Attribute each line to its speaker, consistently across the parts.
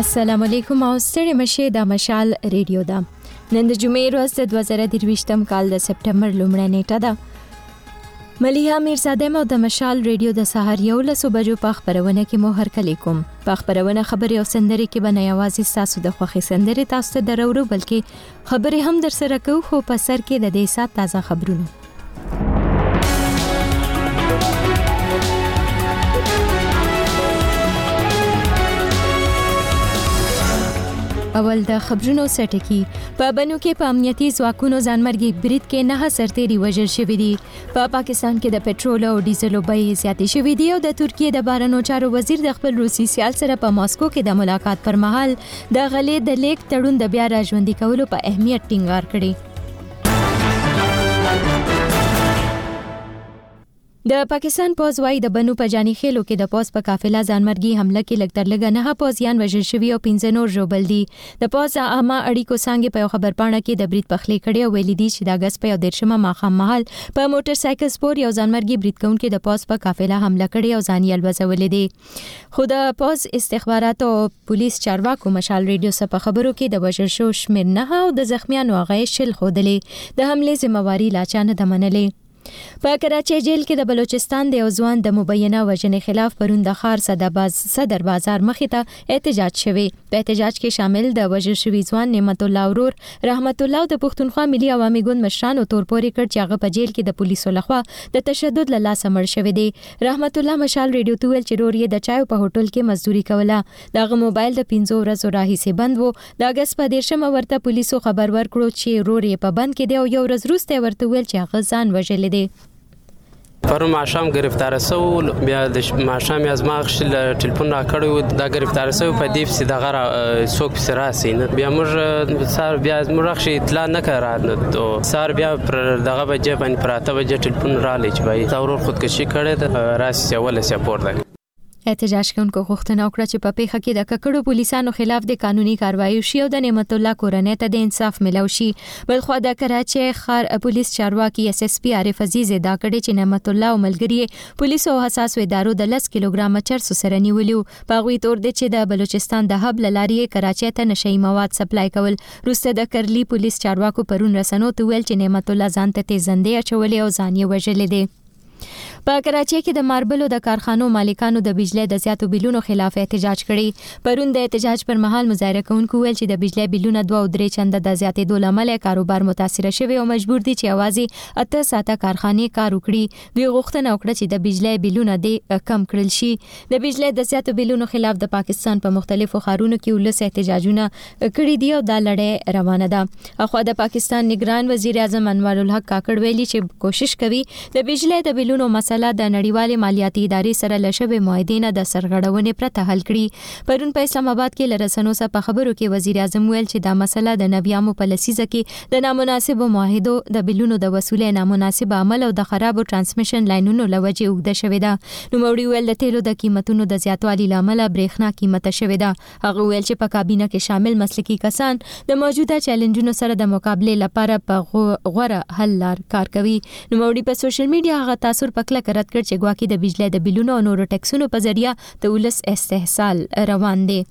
Speaker 1: السلام علیکم او ستړي مشه د مشال ریډیو ده. نن د جمعې ورځ د 2023 کال د سپټمبر لومړۍ نیټه ده. ملیحه میرزاده مو د مشال ریډیو د سحر 11 بجو په خبرونه کې مو هرکلی کوم. په خبرونه خبري او سندري کې به نه یوازې تاسو د خوخي سندري تاسو ته درورو بلکې خبري هم در سره کوو خو په سر کې د دې سات تازه خبرونه. اول د خبرونو سټکی په بنو کې په امنیتي ځواکونو ځانمرګي برید کې 9 سرتيري وژل شوي دي. په پاکستان کې د پېټرول او ډیزلو بیې زیاتې شوې دي او د ترکیې د بهرنیو چارو وزیر د خپل روسي سیال سره په ماسکو کې د ملاقات پر مهال د غلې د لیک تړون د بیا راژوندي کولو په اهمیت ټینګار کړی. د پاکستان پوز وايي د بنو په جاني خېلو کې د پوز په قافله ځانمرګي حمله کې لږ تر لږه 9 پوزیان وژل شوي او 15 نور ژوبل دي. د پوز عامه اړیکو څنګه په خبرپاڼه کې د برید پخلی کړي او ویل دي چې د اگست په 13 ماښام مهال په موټر سایکل سپور یو ځانمرګي برید کوونکي د پوز په قافله حمله کړي او ځان یې الوزولې دي. خو د پوز استخبارات او پولیس چارواکو مشال ریډیو سره په خبرو کې د وژل شو شمیر 9 او د زخمیانو هغه شل خودلې د حمله ذمہواری لا چانه د منلې. په کراچۍ جیل کې د بلوچستان د یو ځوان د مبینه وژنې خلاف پرون د ښار صدر بازار مخې ته احتجاج شوی. په احتجاج کې شامل د وژل شوي ځوان نعمت الله ورور رحمت الله د پښتونخوا ملي عوامي ګوند مشرانو تور پورې کړ چې هغه په جیل کې د پولیسو لخوا د تشدد له لاسه مړ شوی دی. رحمت الله مشال ریډیو ته ویل چې ورور یې د چایو په هوټل کې مزدوري کوله. دغه موبایل د 15 ورځو راهیسې بند و. د اگست په 13 ورته پولیسو خبر ورکړو چې ورور یې په بند کې دی او یو ورځ وروسته ورته ویل چې هغه ځان وژلی دی.
Speaker 2: پرون ماښام گرفتار سو بیا د ماښام ازما خپل ټلیفون راکړو دا گرفتار سو په دې چې دغه څوک پر راسي بیا موږ سار بیا موږ شي اطلاع نه کړه سار بیا پر دغه بجې باندې پراته بجې ټلیفون را لچ بای تاورور خودکشي کړه راسي اول سپورت ده.
Speaker 1: احتجاج کوونکو غوښتنه وکړه چې په پیښه کې د ککړو پولیسانو خلاف د قانوني کاروایی شي او د نعمت الله کورنۍ ته د انصاف ملو شي. بلخو د کراچۍ ښار پولیس چارواکي SSP عارف عزیز دا کړي چې نعمت الله او ملګری پولیسو حساس ادارو د 10 کیلوګرام چرس سره نیولیو. په غوي تور د چې د بلوچستان د هب لارې کراچۍ ته نشئی مواد سپلای کول. روسته د کرلی پولیس چارواکو پرون رسنو ته ویل چې نعمت الله ځان ته تیزندې اچولې او ځان یې وژلې دي. په کراچۍ کې د ماربلو د کارخانو مالکانو د بجلی د زیاتو بیلونو خلاف احتجاج کړي. پرون د احتجاج پر مهال مظاهره کوونکو ویل چې د بجلی بیلونه 2 او 3 چنده د زیاتېدو لامل کاروبار متاثر شوی او مجبور دي چې اوازې 8 ساعته کارخانې کار وکړي. دوی غوښتنه وکړه چې د بجلی بیلونه د کم کړل شي. د بجلی د زیاتو بیلونو خلاف د پاکستان په مختلفو ښارونو کې ولس احتجاجونه کړي دي او دا لړۍ روانه ده. اخو د پاکستان نگران وزیر اعظم انوار الحق کاکړ ویلي چې کوشش کوي د بجلی د بیلونو مسله د نړیوالې مالیاتي ادارې سره لشبه معاهدې نه د سرغړونې پرته حل کړي. پرون په اسلام آباد کې لرسنو سره په خبرو کې وزیر اعظم ویل چې دا مسله د نویامو په لسیزه کې د نامناسب معاهدو د بیلونو د وصولې نامناسب عمل او د خرابو ترانسمیشن لاینونو لوجه اوږده شوې ده. نوموړي ویل د تیلو د قیمتونو د زیاتوالي لامل برېښنا قیمته شوې ده. هغه ویل چې په کابینه کې شامل مسلکي کسان د موجوده چیلنجونو سره د مقابله لپاره په غوره حل لار کار کوي. نوموړي په سوشل میډیا هغه تاثر پکله رد کړ چې ګواکې د بجلی د بیلونو او نورو ټیکسونو په ذریعہ د ولس استحصال روان دی.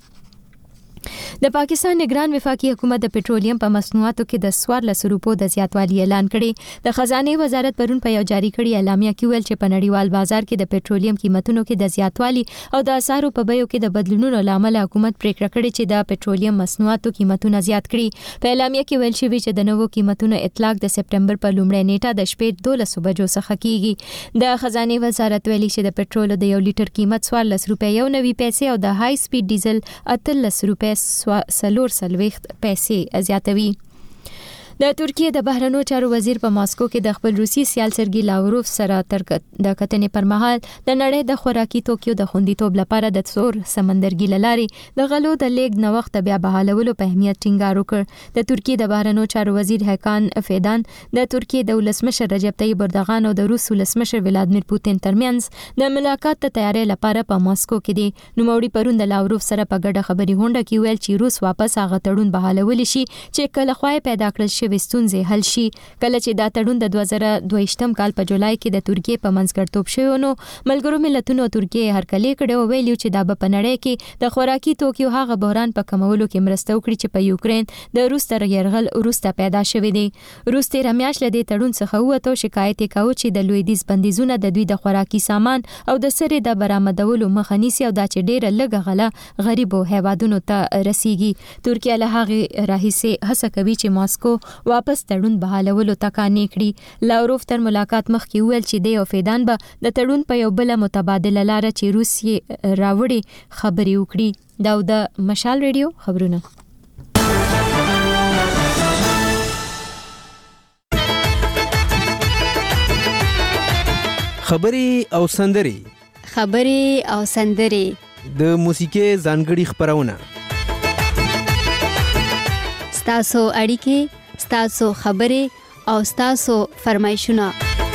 Speaker 1: د پاکستان نگران وفاقي حکومت د پېټرولیم په مصنوعاتو کې د 1400 روپو د زیاتوالي اعلان کړي. د خزانه وزارت پرون په یو جاری کړي اعلامیه کې ویل چې په نړیوال بازار کې د پېټرولیم قیمتونو کې د زیاتوالي او د اسعارو په بیو کې د بدلونونو لامل حکومت پریکړه کړې چې د پېټرولیم مصنوعاتو قیمتونه زیات کړي. په اعلامیه کې ویل شوی چې د نوو قیمتونو اطلاق د سپټمبر په لومړۍ نیټه د شپې 12 بجو څخه کیږي. د خزانه وزارت ویلي چې د پېټرول د 1 لیټر قیمت 14 روپۍ او 90 پیسې او د های سپیډ ډیزل 18 روپۍ سلور سلويخت پیسې زیاتوي. د ترکیې د بهرنیو چارو وزیر په ماسکو کې د خپل روسي سیال سرګي لاوروف سره د کتنې پر مهال د نړۍ د خوراکي توکیو د خوندیتوب لپاره د څور سمندرګي لارې د غلو د لیږد نوښت بیا بحالولو په اهمیت ټینګار وکړ. د ترکیې د بهرنیو چارو وزیر هکان فیدان د ترکیې د ولسمشر رجب طیب اردوغان او د روس ولسمشر ولادیمیر پوتین ترمنځ د ملاقات ته تیاری لپاره په ماسکو کې دي. نوموړي پرون د لاوروف سره په ګډه خبري غونډه کې ویل چې روس واپس هغه تړون بحالول شي چې کله خوای پیدا کړل شي شوې ستونزې حل شي. کله چې دا تړون د 2022 کال په جولای کې د ترکیې په منځګړیتوب شوی نو ملګرو ملتونو ترکیې هرکلی کړو ویلو چې دا په نړۍ کې د خوراکي توکیو هغه بحران په کمولو کې مرسته وکړي چې په یوکرين د روس تر يرغل وروسته پیدا شوی دی. روس تیر میاشت له دې تړون څخه وته شکایت وکاو چې د لویدیز بندیزونه د دوی د خوراکي سامان او د سره د برآمدولو مخه نیسي او دا چې ډیره لږه غله غریبو هیوادونو ته رسیږي. ترکیه له هغه راهیسه هڅه کوي چې ماسکو واپس تړون بحالولو تکانې کړي. لاوروف تر ملاقات مخکې ویل چې د فیدان به د تړون په یو بل متبادله لار چې روس یې راوړي خبري وکړي. دا د مشال ریډیو خبرونه.
Speaker 3: خبري او سندري د موسیقي ځانګړي خبرونه
Speaker 4: ستاسو اړیکې ستاسو خبري او ستاسو فرمایشونه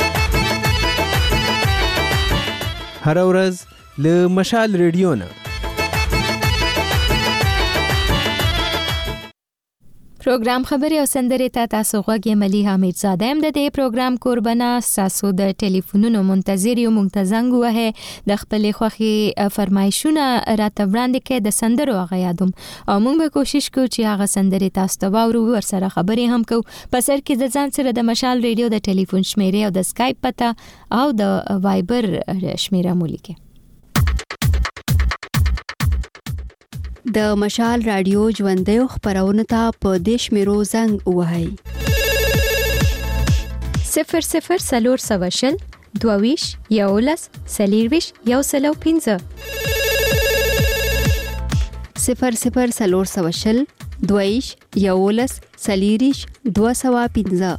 Speaker 3: هر ورځ له مشال ریډیو نه.
Speaker 1: پروګرام خبري او سندري ته تاسو غوږی ملي حمید زاده هم د دې پروګرام قربانا. تاسو د ټلیفونونو منتظر یو منتظنګ وه د خپل خوخي فرمایشونه راته وړاندې کړئ د سندرو هغه یادوم او موږ به کوشش کوو چې هغه سندري تاسو ته واورو ور سره خبري هم کوو. په سر کې د ځان سره د مشال ریډیو د ټلیفون شمیره او د اسکایپ پته او د وایبر شمیره مو لیکئ.
Speaker 4: د مشال رادیو ژوندۍ خبرونه ته په دیش میرو زنګ وهاي
Speaker 1: 00 سلور سواشل دوویش یولس سلیرویش یوسلو 15
Speaker 4: 00 سلور سواشل دوویش یولس سلیریش 215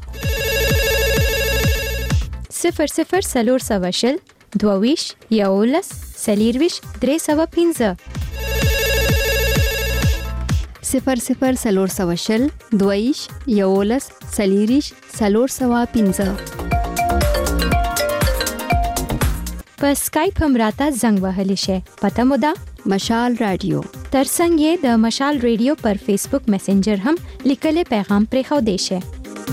Speaker 1: 00 سلور سواشل دوویش یولس سلیرویش 315
Speaker 4: 00 سلور سواشل دویش یولس سلیریش سلور سوا 15
Speaker 1: په اسکایپ هم راته زنګ وهلی شي. پته مو ده
Speaker 4: مشال رادیو.
Speaker 1: ترڅنګ یې د مشال ریډیو پر فیسبوک میسنجر هم لیکل پیغام پرې خو دی شي.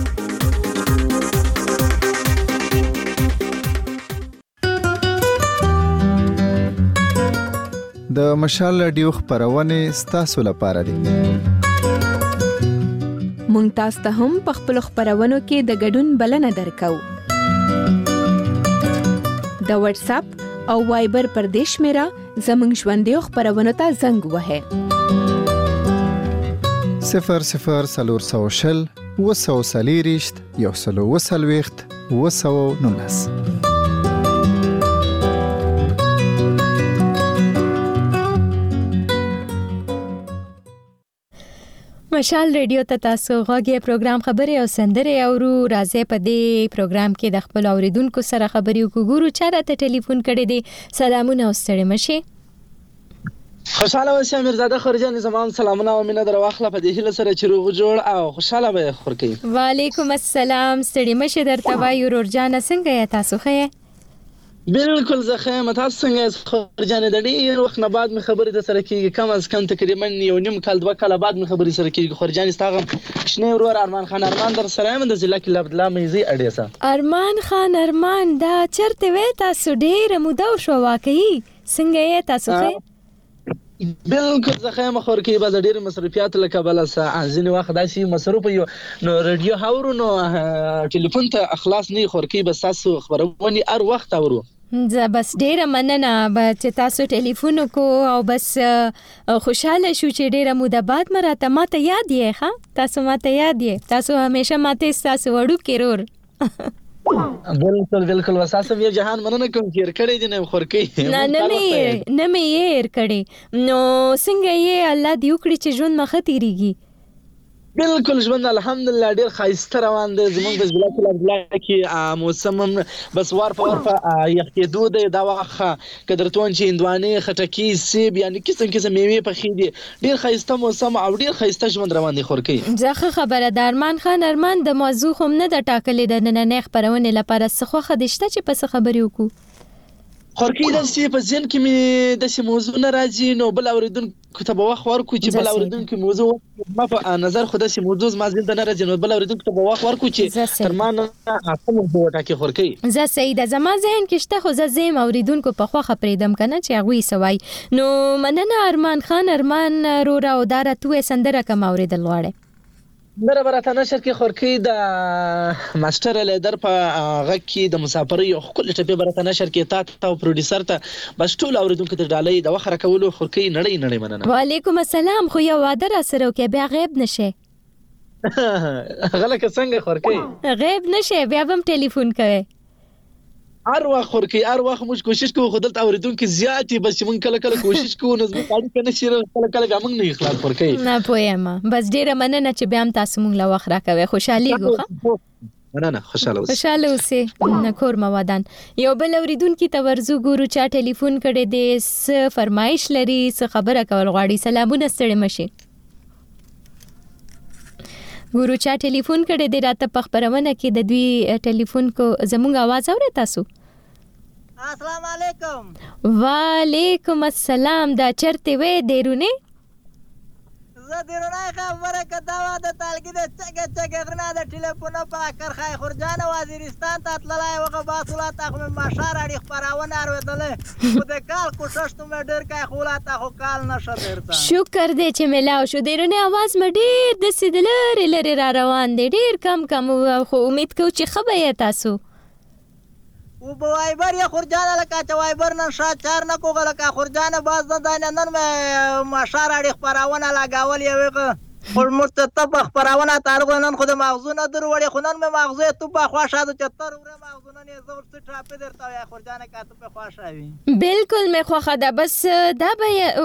Speaker 5: د مشال رادیو خبرونه ستاسو لپاره دي.
Speaker 1: مونږ تاسو ته هم په خپل خبرونو کې د ګډون بلنه درکو. د واتس اپ او وایبر پر دیش میرا زمنګ ژوندۍ خبرونه ته زنګ وهه
Speaker 5: 00 سلور سواشل وسو سلیریشت یوسلو وسلويخت وسو نونس.
Speaker 1: مشال ریډیو ته تاسو غوږی پروګرام خبري او سندري اورو. راځي په دې پروګرام کې د خپل اوریدونکو سره خبري وکړو. چاره ته ټلیفون کړی دی. سلامونه او ستړي مشي.
Speaker 6: خوشاله اوسئ میرزاده خورجان زمان سلامونه او مینه در واخله په دې هیله سره چې روغ جوړ او خوشاله به خورکې.
Speaker 1: وعلیکم السلام ستړي مشي درته وایو ورجان څنګه یا تاسو ښه؟
Speaker 6: بالکل زه ښه تاسو څنګه خورجان د ډېر وخت نه بعد می خبرې د سره کېږي کم از کم تقریبا یو نیم کال 2 کال بعد می خبرې سره کېږي. خورجان استاغم شنه ورور ارمان خان در سره هم د ضلع کې لبدلا مېزي اډیسا
Speaker 1: ارمان خان ارمان دا چرته وې تاسو ډېر موده شو واقعي څنګه یې تاسو ښه؟
Speaker 6: بالکل زه خیمه خور کې به ډېر مصرفيات لکه بل ځینې وخت داسې مصرف یو نو رادیو هاورو نو ټلیفون ته اخلاص نه خور کې بس تاسو خبرونه هر وخت اورو.
Speaker 1: زه بس ډېر مننه چې تاسو ټلیفون کو او بس خوشاله شو چې ډېر موده بعد مراته ماته یاد یې ښه تاسو ماته یاد یې تاسو همیشه ماته تاسو وړو کېرور
Speaker 6: بالکل وساسم یو جهان مننه کوم چې کړی دي نه خور کې
Speaker 1: نه مې یې کړی نو څنګه یې الله دې وکړي چې ژوند مخه تیریږي.
Speaker 6: بالکل ژوند الحمدلله ډیر خایسته روان دی زمونږ د ضلع کې موسم بس وار په یخ کېدو دی دا واخه قدرتون چې هندواني خټکی سیب یعنی قسم میوه پخې دي ډیر خایسته موسم او ډیر خایسته ژوند روان دی خورکی.
Speaker 1: ځکه خبره د ارمان خان ارمان د موضوع هم نه د ټاکلې د نن نه خبرونه لپاره څه خو خدشته چې پس خبرې وکړو.
Speaker 6: خورکی داسې په ذهن کې مې داسې موضوع نه راځي نو بل اوریدونکو ته به وخت ورکړو چې بل اوریدونکو موضوع ما په نظر خو داسې موضوع زما ذهن ته نه راځي نو بل اوریدونکو ته به وخت ورکړو چې تر ما نه کوم موضوع وټاکي خورکی.
Speaker 1: زه صحیح ده زما ذهن کې شته خو زه زم اوریدونکو په خوخه پریدم کنه چې هغه سوای نو مننه ارمان خان ارمان رورا او دارا توې سندره کوم اوریدل غواړي.
Speaker 6: نره براته نشر کې خورکی د ماستر لیدر په غږ کې د مسافرۍ او خپل ټپه براته نشر کې تا او پروډوسر ته بس ټول اوریدونکو ته ډالۍ د وخره کولو خورکی نړۍ مننه.
Speaker 1: وعلیکم السلام خو یو وعده را سره وکي بیا غیب نشه.
Speaker 6: غلکه څنګه خورکی
Speaker 1: غیب نشه بیا هم ټلیفون کوي.
Speaker 6: هر وخت خورکی هر وخت موږ کوشش کوو خو دلته اوریدونکو زیاتې بس موږ کله کوشش کوو نو زموږ اړیکه نشي کله موږ نه اخلاص خورکی.
Speaker 1: نه پوهیم بس ډیره مننه چې بیا هم تاسو موږ له وخت راکوي خوشحالي غوخه.
Speaker 6: مننه خوشاله
Speaker 1: اوسې نکور موادان یو بل اوریدونکو ته ورزو ګورو چا ټلیفون کړي دې س فرمایش لري س خبره کول غواړي. سلامونه ستړي مشي ګورو چا ټلیفون کړي دې راته په خبرونه کې د دوی ټلیفون کو زموږ आवाज اوري تاسو.
Speaker 7: السلام علیکم.
Speaker 1: وعلیکم السلام دا چرته وې دیرونه
Speaker 7: زه دیرونه خبره کدا و د تالګي د چګه غرنا د ټلیفون په کرخای خورجان وزیرستان ته تللای وغه باسولا تا خو ماشار اړي خبرونه اورېدل خو د کال کوشش ته مې ډېر کای خولا تا خو کال نشه درته
Speaker 1: شکر دې چې ملاو شو دیرونه आवाज مې ډېر د سیدلر لری را روان دي ډېر کم خو امید کوم چې خبره تاسو
Speaker 7: او وایبر یا خورجان لکه چې وایبر نن شاچار نه کوغه لکه خورجان باز نه نن مې ماشار اړي خبرونه لگاول یو خور مرتته په خبرونه تعلق نن خو د مغزونه در وړي خو نن مې مغزه ته په خواشه د 74 ور مغزونه نه زور څه ټاپه درته یا خورجان کا ته په خواشه وي
Speaker 1: بالکل مې خوخه ده بس دا به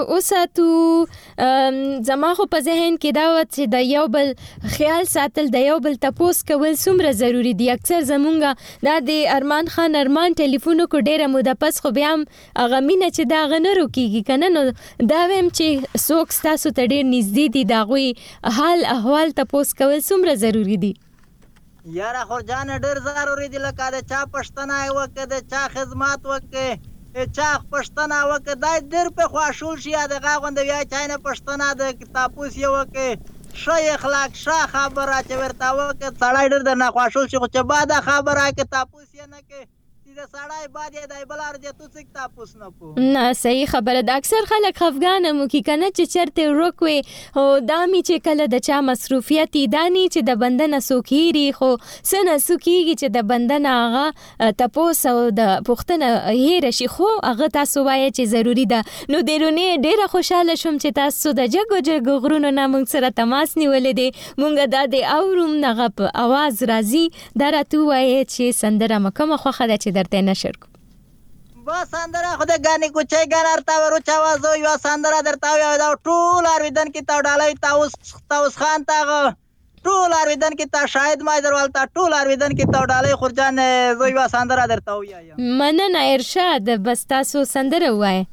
Speaker 1: اوساتو زما خو په ذهن کې دا و چې د یو بل خیال ساتل د یو بل تپوس کول څومره ضروری دي. اکثر زمونږه دا د ارمان خان ارمان ټلیفون کو ډیره موده پس خو بیا هغه مینه چې دا غنرو کیږي کنه نو دا ویم چې څوک تاسو ته ډیر نږدې دي دا غوي حال احوال تپوس کول څومره ضروری دي.
Speaker 7: یاره خورجان ډیر ضروری دي لکه د چا پښتنه وکړه د چا خدمات وکړه چا پښتنه وکړه دا ډیر په خواشول شي د غوند بیا چاینه پښتنه د تپوس یو وکړه شای اخلاق شاه خبره چې ورته وکړه سړی ډیر د نه خواشول شي خو چې بعد خبره کې تپوس یې نه کې د سړی بعد یې دای بلار دې تو څک تاسو نه کو
Speaker 1: نه صحیح خبره ده. اکثر خلک خفګان مو کی کنه چې چرته روکوي او دامي چې کله د چا مصروفیت دانی چې د بندنه سوکيري خو سنه سوکيږي چې د بندنه هغه تاسو د پښتنه هیر شي خو هغه تاسو وایي چې ضروری ده. نو دیرونه ډیره خوشاله شوم چې تاسو د جګو غرونو نه موږ سره تماس نیولې دي مونږ د دې اوروم نغه په आवाज راځي درته وایي چې سندره مکمه خوخه ده چې درته نشر کو
Speaker 7: با سندره خود غاني کوچي غنارتا ورو چاوازو یو سندره درتا یو دا ټول ارویدن کی تا ډالای تاوس خان تا ټول ارویدن کی تا شاهد ما دروال تا ټول ارویدن کی تا ډالای خورجان زو یو سندره درتا ویا
Speaker 1: مننه ارشاد بس تاسو سندره وای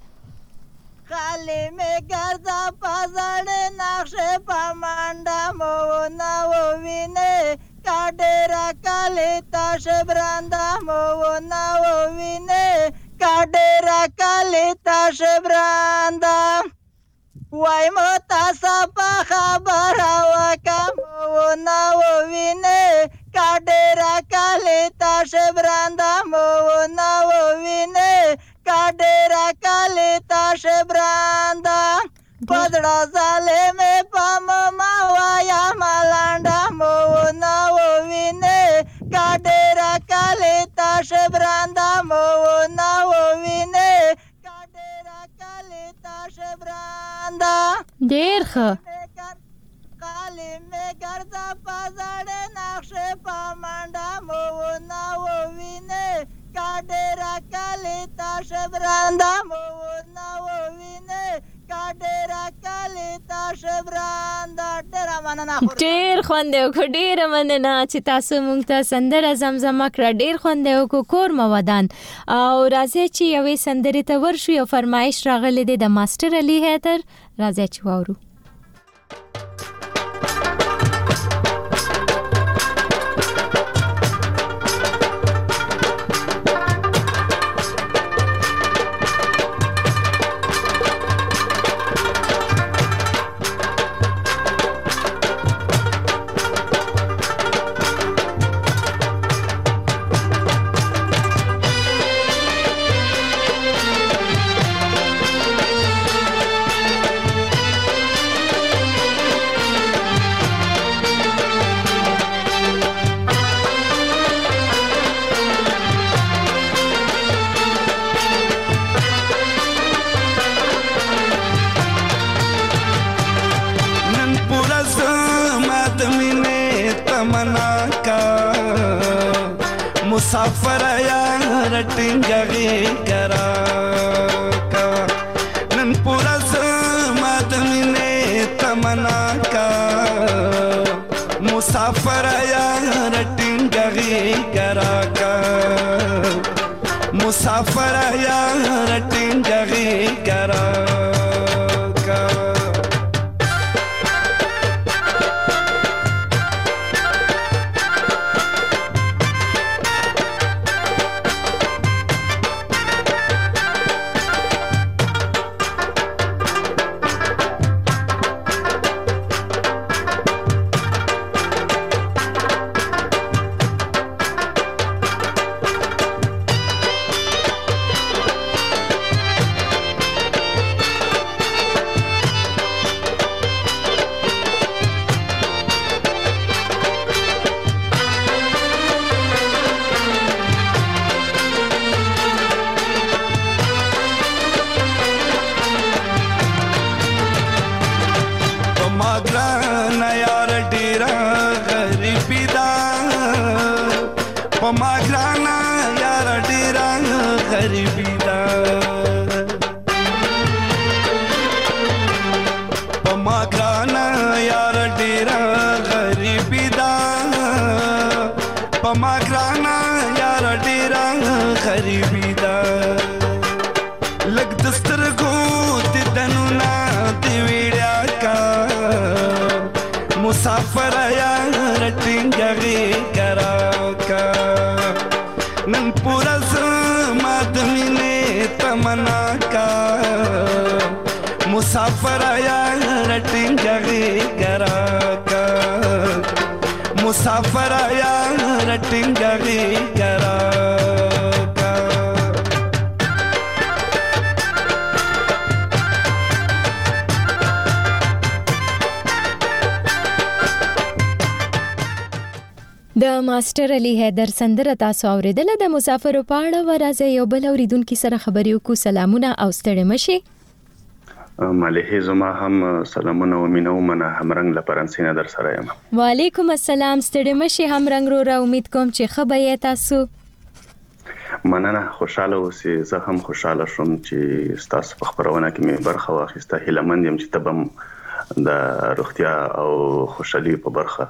Speaker 7: خالی می ګرځا پازړ نقشه پمانډا مو نو وینه کاډرا کالی تاش براندا مو نو وینه کاډرا کالی تاش براندا وای مو تاسو په خبره وکم مو نو وینه کاډرا کالی تاش براندا مو نو وینه کاډرا کالی تاش براندا پدړه ظالم پم ما وایا ملانډا مو نو وینه کاډرا کالی تاش براندا مو نو وینه کاډرا کالی تاش براندا
Speaker 1: ډیر ښه
Speaker 7: کالی می ګرځا پازړ نقشه پمانډا مو نو وینه کاډرا کالی تاش براندا مو نو وینه کاډرا کالی تاش براندا ډیر مننه
Speaker 1: ډیر خوندې کو ډیر مننه چې تاسو مونږ ته سندره زمزمه کړ ډیر خوندې کو کور موادان او راځي چې یوې سندرې ته ورشو یو فرمایش راغلی دی د ماستر علي حیدر راځي چې واورو
Speaker 8: کا مسافر یار ټینګه کرا کا نن پورا سمات مینه تمنا کا مسافر یار ټینګه کرا کا مسافر یار ټینګه کرا کا مسافر یار ټینګه کرا کا نن پورا زما د مینې تمنا کا مسافر یار ټینګه کرا کا مسافر یار ټینګه کرا کا
Speaker 1: د ماستر علي حیدر سندره تاسو اوریدله د مسافرو په اړه ورځ یو بل اوریدونکو سره خبرې وکړو. سلامونه او ستړي مشي.
Speaker 9: ملهي زما هم سلامونه او مینه ومنه همرنګ لپرانسینه در سره یم.
Speaker 1: وعلیکم السلام. ستړي مشي همرنګ را امید کوم چې خبرې تاسو
Speaker 9: مننه خوشاله اوسئ. زه هم خوشاله شوم چې تاسو په خبرونه کې مې برخه واخیسته. هیلمند یم چې تبم د روغتیا او خوشحالي په برخه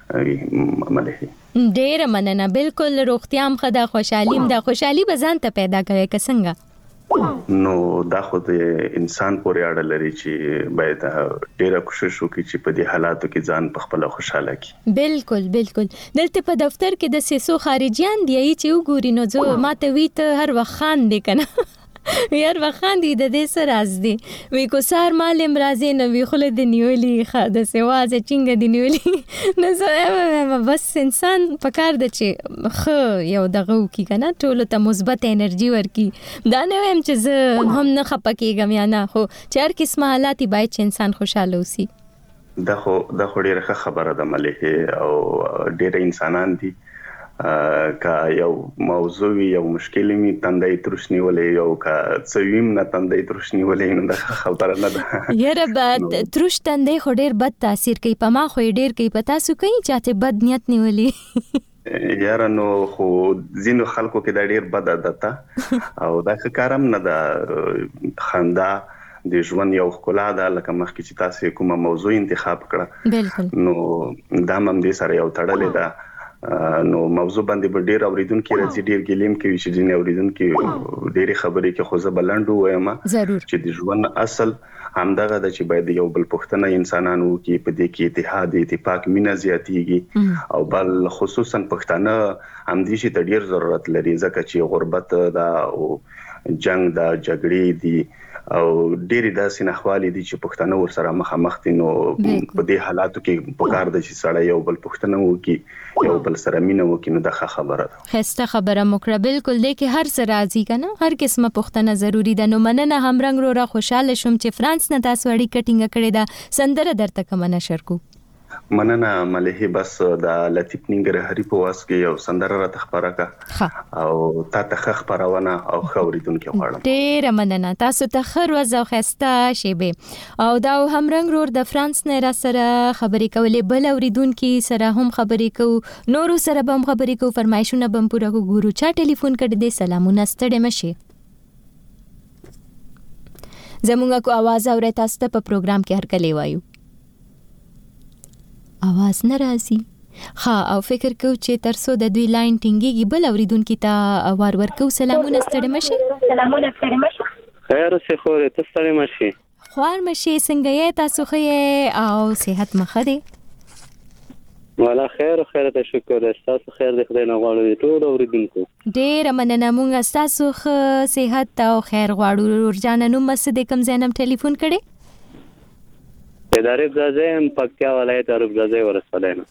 Speaker 9: ملهي.
Speaker 1: ډېر مننه. بالکل روغتیا هم خدا خوشحالي هم د خوشحالي به ځان ته پیدا کوي که څنګه؟
Speaker 9: نو دا خو د انسان پورې اړه لري چې باید ډېر کوشش وکړي چې په دې حالاتو کې ځان په خپل خوشاله کړي.
Speaker 1: بالکل بالکل. دلته په دفتر کې د سیسو خارجيان دی چې وګوري نو زه ماته وی ته هر وخت خان دی کنه یار وخاندي د دې سره راز دی وی کو سار مالم رازي نو وی خله د نیولي خاده سواز چنګ د نیولي نو زه بس انسان پکار د چې خو یو دغه کی کنه ټول ته مثبت انرژي ورکی دا نه ويم چې زه هم نه خپکیږم یا نه خو چار قسمه حالات باید چې انسان خوشاله وسی.
Speaker 9: دا خو ډیره خبره ده ملهي او ډیره انسانان دي کا یو موضوع یو مشکل می تندای ترشنی ولې یو کا څویم نه تندای ترشنی ولې نو دا خبره نه ده.
Speaker 1: یره بعد ترش تندای خو ډیر بد تاثیر کوي په ما خو ډیر کوي پتا سو کوي چاته بد نیت نیولې
Speaker 9: یاره نو خو زینو خلکو کې دا ډیر بد عادت او دا کارم نه ده. خندا د ژوند یو ښکلا ده لکه مخکې چې تاسو کومه موضوع انتخاب کړه نو دا هم دې سره یو تړلې ده. نو موضوع باندې به ډیر اوریدونکو راځي ډیر ګلیم کوي چې جن اوریدونکو ډېری خبرې کې خو زه بلندو وایم چې د ژوند اصل همدغه د چې باید یو بل پښتنه انسانانو کې په دې کې اتحاد اتفاق مینه زیاتیږي او بل خصوصا پښتنه هم دې چې ډیر ضرورت لري ځکه چې غربت دا او جنگ دا جګړې دي او ډېری داسې نحوالي دي چې پښتنه ورسره مخامخ دي. نو په دې حالاتو کې پکار د چې سړی یو بل پښتنه وکي یو بل سره مینه وکي نو دا خبره ده.
Speaker 1: خسته خبره مکره بالکل دی کې هر څه راځي کنه هر قسمه پښتنه ضروری ده. نو مننه همرنګ را خوشاله شوم چې فرانس نه تاسو اړیکه ټینګه کړې ده. سندره درته کوم نشر کو
Speaker 9: مننه ملهي. بس د لطیف ننګرهاري په واس کې یو سندره را تخبره کا او تا ته خبرونه او خوریدونکو غواړم.
Speaker 1: ډیر مننه. تاسو ته خیر وزو خسته شیبه او دا همرنګ رور د فرانس نه را سره خبرې کولې، بل اوریدونکو سره هم خبرې کو، نورو سره به هم خبرې کو، فرمایشونه به پوره کو. ګورو چا ټلیفون کړ دې سلامونه ستړي مشي. زمونږه کو आवाज اورې تاسو ته په پروګرام کې هر کله وایو आवाज نه راځي. ها او فکر کو چې ترسو د دوی لاین ټینګيږي، بل اوریدونکو ته وار ورکو. سلامونه ستړي مشي.
Speaker 10: خیر اوسې خورې ته ستړي مشي.
Speaker 1: خوار مشي څنګه یې تاسو خې او صحت مخه دي؟
Speaker 10: والا خیر ته شکر. تاسو خیر دې خدای نه غواړو ټول اوریدونکو.
Speaker 1: ډیر مننه. مونږ تاسو خ صحت او خیر غواړو. ورجانه نو مسد کم زینم ټلیفون کړي.
Speaker 10: ادارې ځاځم پکتیا ولایت عرب ځاځي ورسولای نه.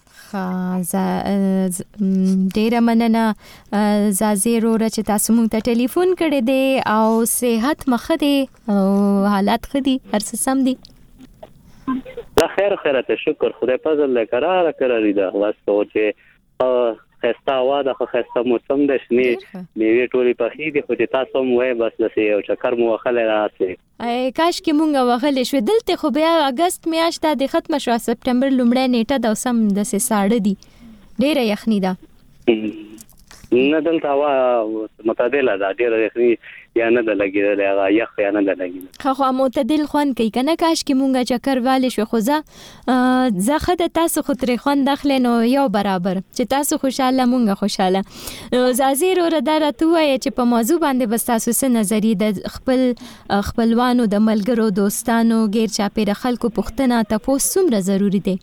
Speaker 1: ډیر مننه زازي رور چې تاسو مونږ ته ټلیفون کړي دي او صحت مخه دي او حالات خدي هر څه سم دي.
Speaker 10: لا خیر ته شکر. خدای فضل له قرار دا واسطه چې خسته واده خو خسته موسم د شنی میوه ټولې پخې دي، خو چې تاسو مو وای بس لسه یو چکر مو وخله راځي.
Speaker 1: کاش کې مونږ وغلې شو دلته، خو بیا اگست میاشت د ختم شو، سپټمبر لومړی نیټه د سم د ساړه دي، ډیره یخنی ده.
Speaker 10: نه دلته هوا معتدله ده، ډیره یخنی یا نه ده لګیدل، هغه یخ یا نه ده لګیدل.
Speaker 1: خو معتدل خوان کوي کنه. کاش کې مونږه چکر والي شو، خو زه خد تاسو خو ترې خوان داخله نو یو برابر چې تاسو خوشاله مونږه خوشاله. زازیر اور درته وای چې په موضوع باندې بس تاسو څه نظری د خپلوانو د ملګرو دوستانو غیر چاپیره خلکو پوښتنه تاسو څومره ضروری دی؟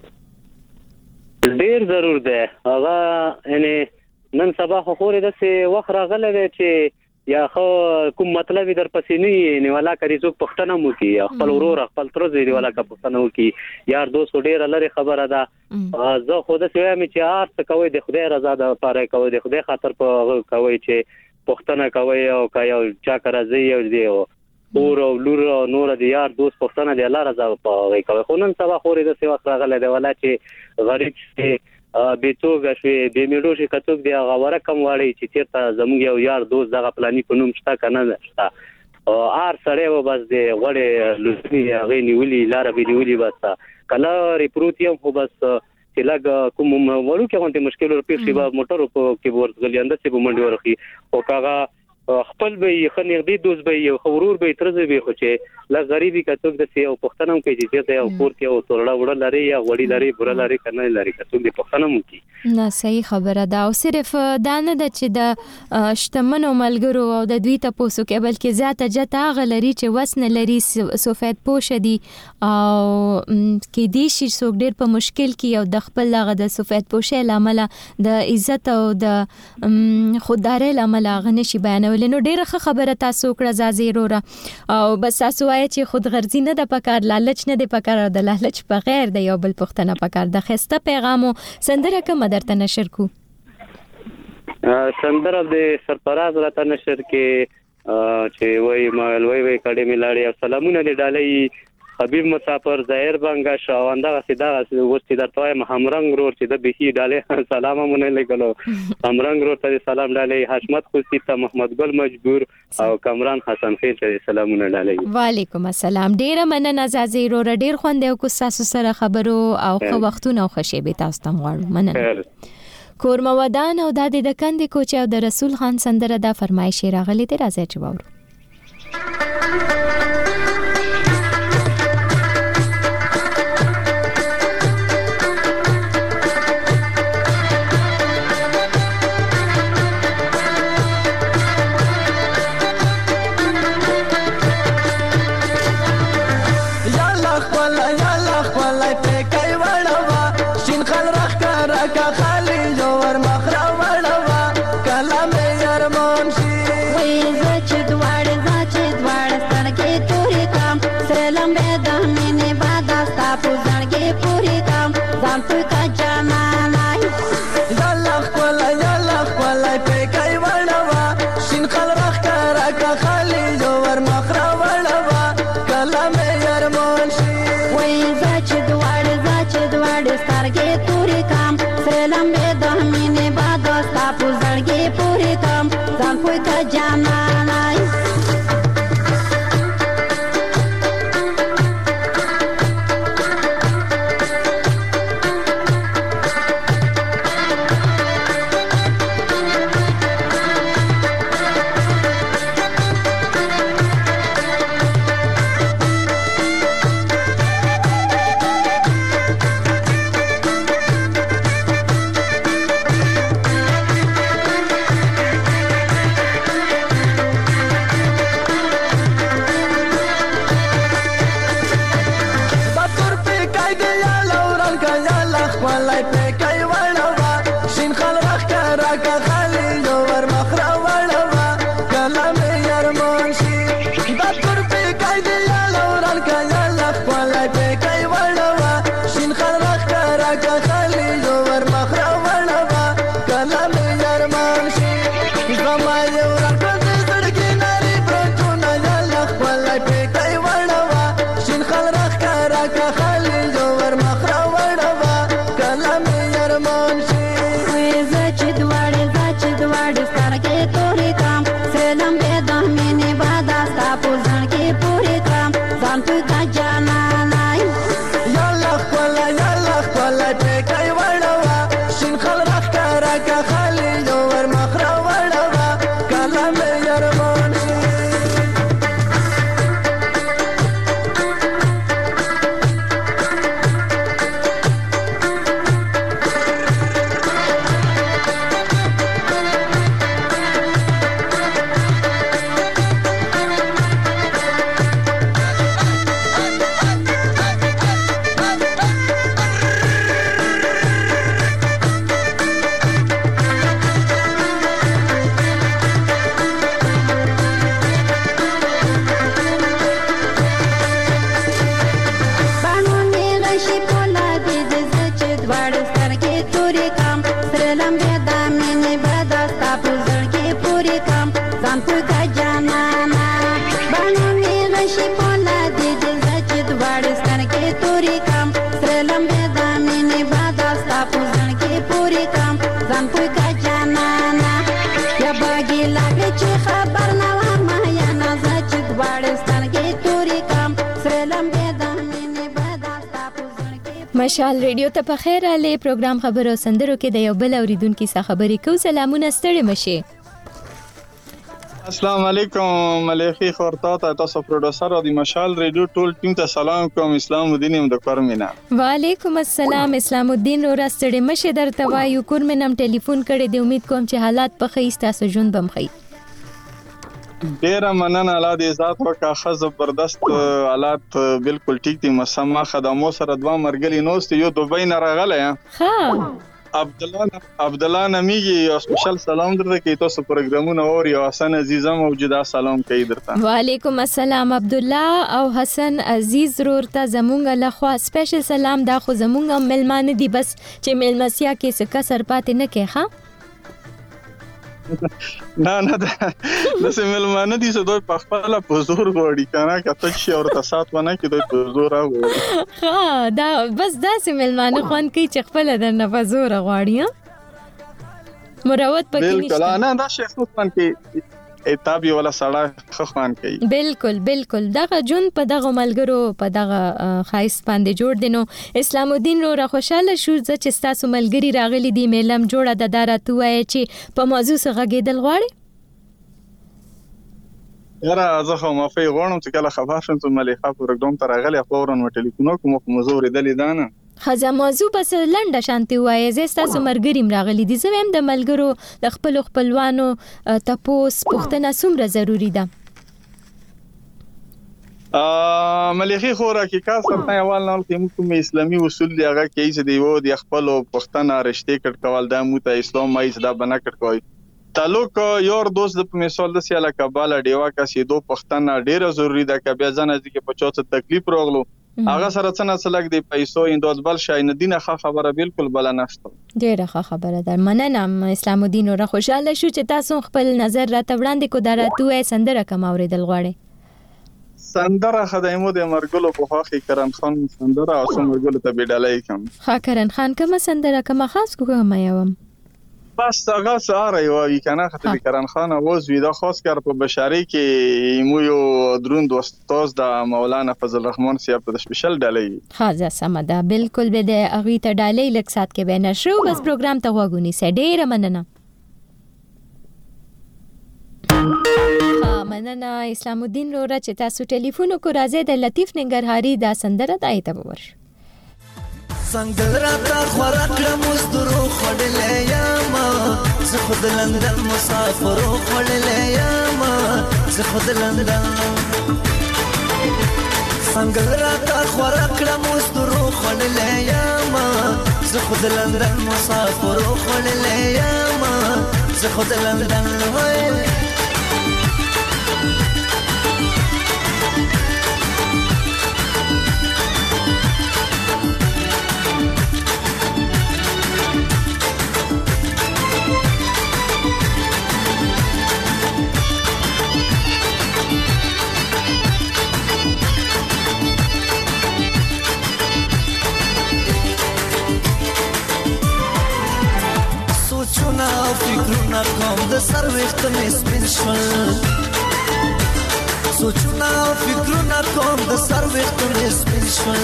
Speaker 10: ډیر ضرور دی. هغه یعنی نن سبا خو خوري د څه وخت راغله چې یا خو کوم مطلب در پسې نه نیولا کوي، څوک پښتنه مو کی خپل ورور خپل تر زی نیولا کا پښتنه مو کی یار دوست ډیر لري خبره ده. زه خو د څه وایم چې هر څه کوي د خدای رضا ده لپاره کوي، د خدای خاطر په کوي چې پښتنه کوي او کایو چا کرځي او دی او لور او نور د یار دوست پښتنه دی الله رضا په کوي. خو نن سبا خوري د څه وخت راغله دی ولا چې غریب بیتوګه شوی به میډو شي کڅوک دی غوړه کم واړی چې چیرته زموږ یو یار دوست دغه پلاني په نوم شته کنه شته او ار سره و بس دی غړې لوسنی هغه نیولې لار به نیولې بس کله ریپروتیم خو بس چې لګ کوم وړو کې غونډه مشکل ورپېښ شي به موټر په کې ورغلیانده چې به منډي ورخي او کاغه خپل به خنیر دی دوست به یو خورور به ترځي به خو چې لا غریبي کڅوک د سی او پښتنم کې چې ته یو کور کې او تورړه وړه لري یا وړي لري بر لري کنه لري کڅوک د پښتنم کې
Speaker 1: نه صحیح خبره ده. او صرف دا نه ده چې د شتمنو ملګرو او د دوی ته پوسو کې بلکې زیاته جته غلري چې وسنه لري سفید پوش دي او کې دي شي څوک ډېر په مشکل کې او د خپل لغه د سفید پوش لامل د عزت او د خودداري لامل غنه شي بیانول. نو ډیره خبره تاسو کړه زازیروره او بس تاسو وایي چې خود غرضی نه د پکار، لالچ نه د پکار، او د لالچ بغیر د یو بل پښتنه پکار. د خسته پیغامو سندره کوم درته نشر کو؟
Speaker 10: سندره د سرفراز راته نشر کې چې وای مال وای کډې ملاړي او سلامونه ډالۍ حبیب مسافر ظاهر بنگا شاونده غسیدا وستي درته همرنګ رور چې د بهي ډالې سلامونه لګلو همرنګ رور ته سلام ډالې حشمت خوستی ته محمد ګل مجبور او کمران حسن خیل ته سلامونه ډالې.
Speaker 1: وعلیکم السلام. ډیره مننه زازي رور، ډیر خوند یو کو تاسو سره خبرو او خو وختونه او خوشي به تاسو ته غواړم. مننه. کورما ودان او د کندې کوچ او د رسول خان سندره د فرمایش راغلي ته راځي چې وورو.
Speaker 11: We're ځان پوی کا جانانای
Speaker 1: مشال ریډیو ته په خیر علي پروګرام خبرو سندرو کې د یو بل اوریدونکو سره خبرې کو. سلامونه ستړي مشه.
Speaker 12: السلام علیکم مليخي خورتا تاسو پروډوسر او د مشال ریډیو ټول ټیم ته سلام کوم. اسلام الدین هم د کورمینا.
Speaker 1: وعلیکم السلام اسلام الدین رو راستړي مشه درته وایو کورمنم ټلیفون کړي دی. امید کوم چې حالات په خې تاسو ژوند بم خې.
Speaker 12: ډیر مننه الله دې ذات وکا خ زبردست حالات بالکل ټیک دي. مسما خدمو سره دوا مرګلی نوست یو دوبۍ نه راغله. ها عبد الله نمیږي او سپیشل سلام درته کوي. تاسو پروګرامونه اوري او حسن عزیزم موجوده سلام کوي درته.
Speaker 1: وعلیکم السلام عبد الله او حسن عزیز ورته زمونږ لخوا سپیشل سلام. دا خو زمونږ ملمانه دي بس چې ملمسیا کې څه کسر پاتې نه کوي. ها
Speaker 12: نه د سیملمانه دي څه دوی په خپل په زور غوړي کنه کته شي او تاسو ونه کې دوی په زور غوړي.
Speaker 1: ها دا بس دا سیملمانه خوان کوي چې خپل د نه په زور غوړي. مروت پکې نشته.
Speaker 12: بالکل نه دا شیخ خوان کې ایتابي ولا سړی خوان کوي.
Speaker 1: بالکل دغه جون په دغه ملګرو په دغه خایس باندې جوړ دینو. اسلام الدین رو خوشاله شو چې تاسو ملګری راغلي دي. میلم جوړه د داراتو وای چې په موضوع څخه غېدل غواړي.
Speaker 12: یاره زه خو مافي غواړم چې کله خبر شم ته مليخه پروګرام ته راغلی فورا و ټلیفون کوم په موضوع ردلې دانه
Speaker 1: خزه موضوع بس لنډه شانتي وای زستا سمرګریم راغلي دي. زه هم د ملګرو د خپلوانو تپوس پوښتنه څومره ضروری ده.
Speaker 12: مليخي خو حقیقت سره اول نه کوم اسلامي اصول دی هغه کې چې دی وو د خپل پښتنه رشتې کټ کول د موته اسلام مایز دا بنا کټ کوي. تعلق یور دوست په مثال د سیاله کباله دیوا کا سي دو پښتنه ډیره ضروری ده ک بیا ځنه چې په چوت تکلیف راغلو هغه سره څنګه څلګ دی پیسو اندوز بل شای نه دینه خبره بالکل بل نه شته.
Speaker 1: ډیره خبره ده. مننه اسلام الدین را خوشاله شو چې تاسو خپل نظر را تبراندې کو دراتو سندره کوم اوریدل غواړي.
Speaker 12: سندره خدایمو د مرګلو په خاخي کرن خان سندره او مرګلو ته بیډلای کوم.
Speaker 1: ها کرن خان کوم سندره کوم خاص کوم یوم
Speaker 12: بس هغه ساره یو کنه خاطر کران خان اواز ویدا خاص کر په بشاری کې مو یو دروند استاد د مولانا فضل الرحمن صاحب په سپیشل ډالۍ
Speaker 1: خاصه سمدا بالکل به د اغي ته ډالۍ لک سات کې به نشو بس پروګرام ته وګونی سه ډیر مننه مننه اسلام الدین رو چې تاسو ټلیفون کو راځي د لطیف ننګرهاري دا سندره دای ته ورش
Speaker 8: څنګه راته خوراکړه مزدورو خړلې یاما زه خود لندن مسافرو خړلې یاما زه خود لندن څنګه راته خوراکړه مزدورو خړلې یاما زه خود لندن مسافرو خړلې یاما زه خود لندن فکرونه کوم د سر وخت مې سپین شول سوچونه فکرونه کوم د سر وخت مې سپین شول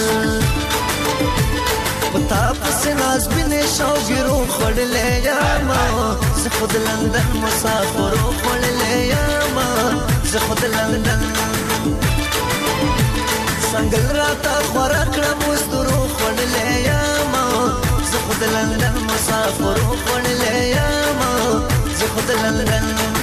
Speaker 8: پتا پسې ناز بینې شوګیرو خړلې یاما زه خود لندن مسافرو خړلې یاما زه خود لندن څنګه راته خوراکړه مزدورو خړلې یاما زه خود لندن مسافرو خړلې یاما زه خود لندن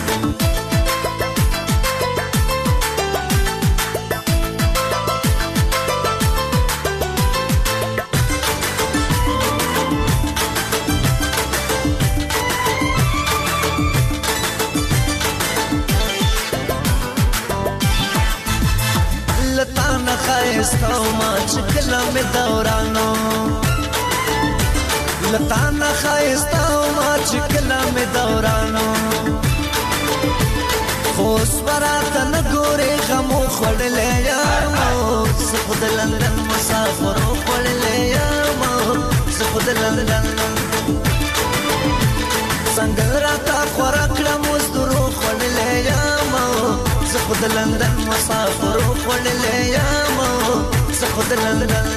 Speaker 8: لطانه خایستا ما چې کله مې دورانو لطانه خایستا ما چې کله مې دورانو خوش براته نه ګورې غمو خوړلې یاما زه خود لندن مسافرو خوړلې یاما زه خود لندن څنګه راته خوراکړه مزدورو خوړلې یاما زه خود لندن مسافرو خوړلې یاما زه خود لندن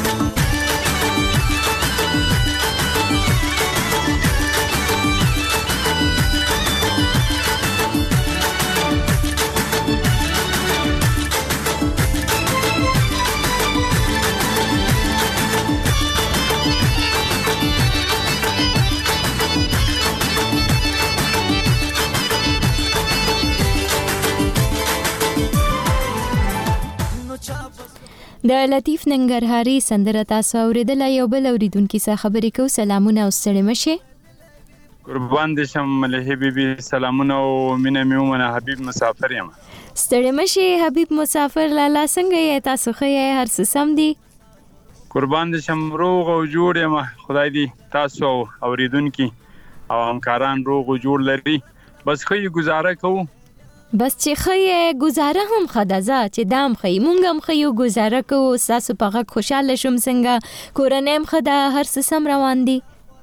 Speaker 1: د لطیف ننګرهاري سندره تاسو اوریدل یو بل اوریدونکو سره خبرې کو سلامونه او ستړي مشه
Speaker 13: قربان دې شم ملهي بیبي سلامونه او مینه میومنه حبیب مسافر یم
Speaker 1: ستړي مشه حبیب مسافر لاله څنګه یې تاسو خې هر څه سم دي
Speaker 13: قربان دې شم روغ او جوړ یم خدای دې تاسو اوریدونکو او همکاران روغ او جوړ لري بس خې گزاره کوو
Speaker 1: بس چې خې گزاره هم خدازه چې دام خې مونږ هم خې گزاره کوو تاسو په غږ خوشاله شوم څنګه کورنۍ هم خدا هر څه سم روان دي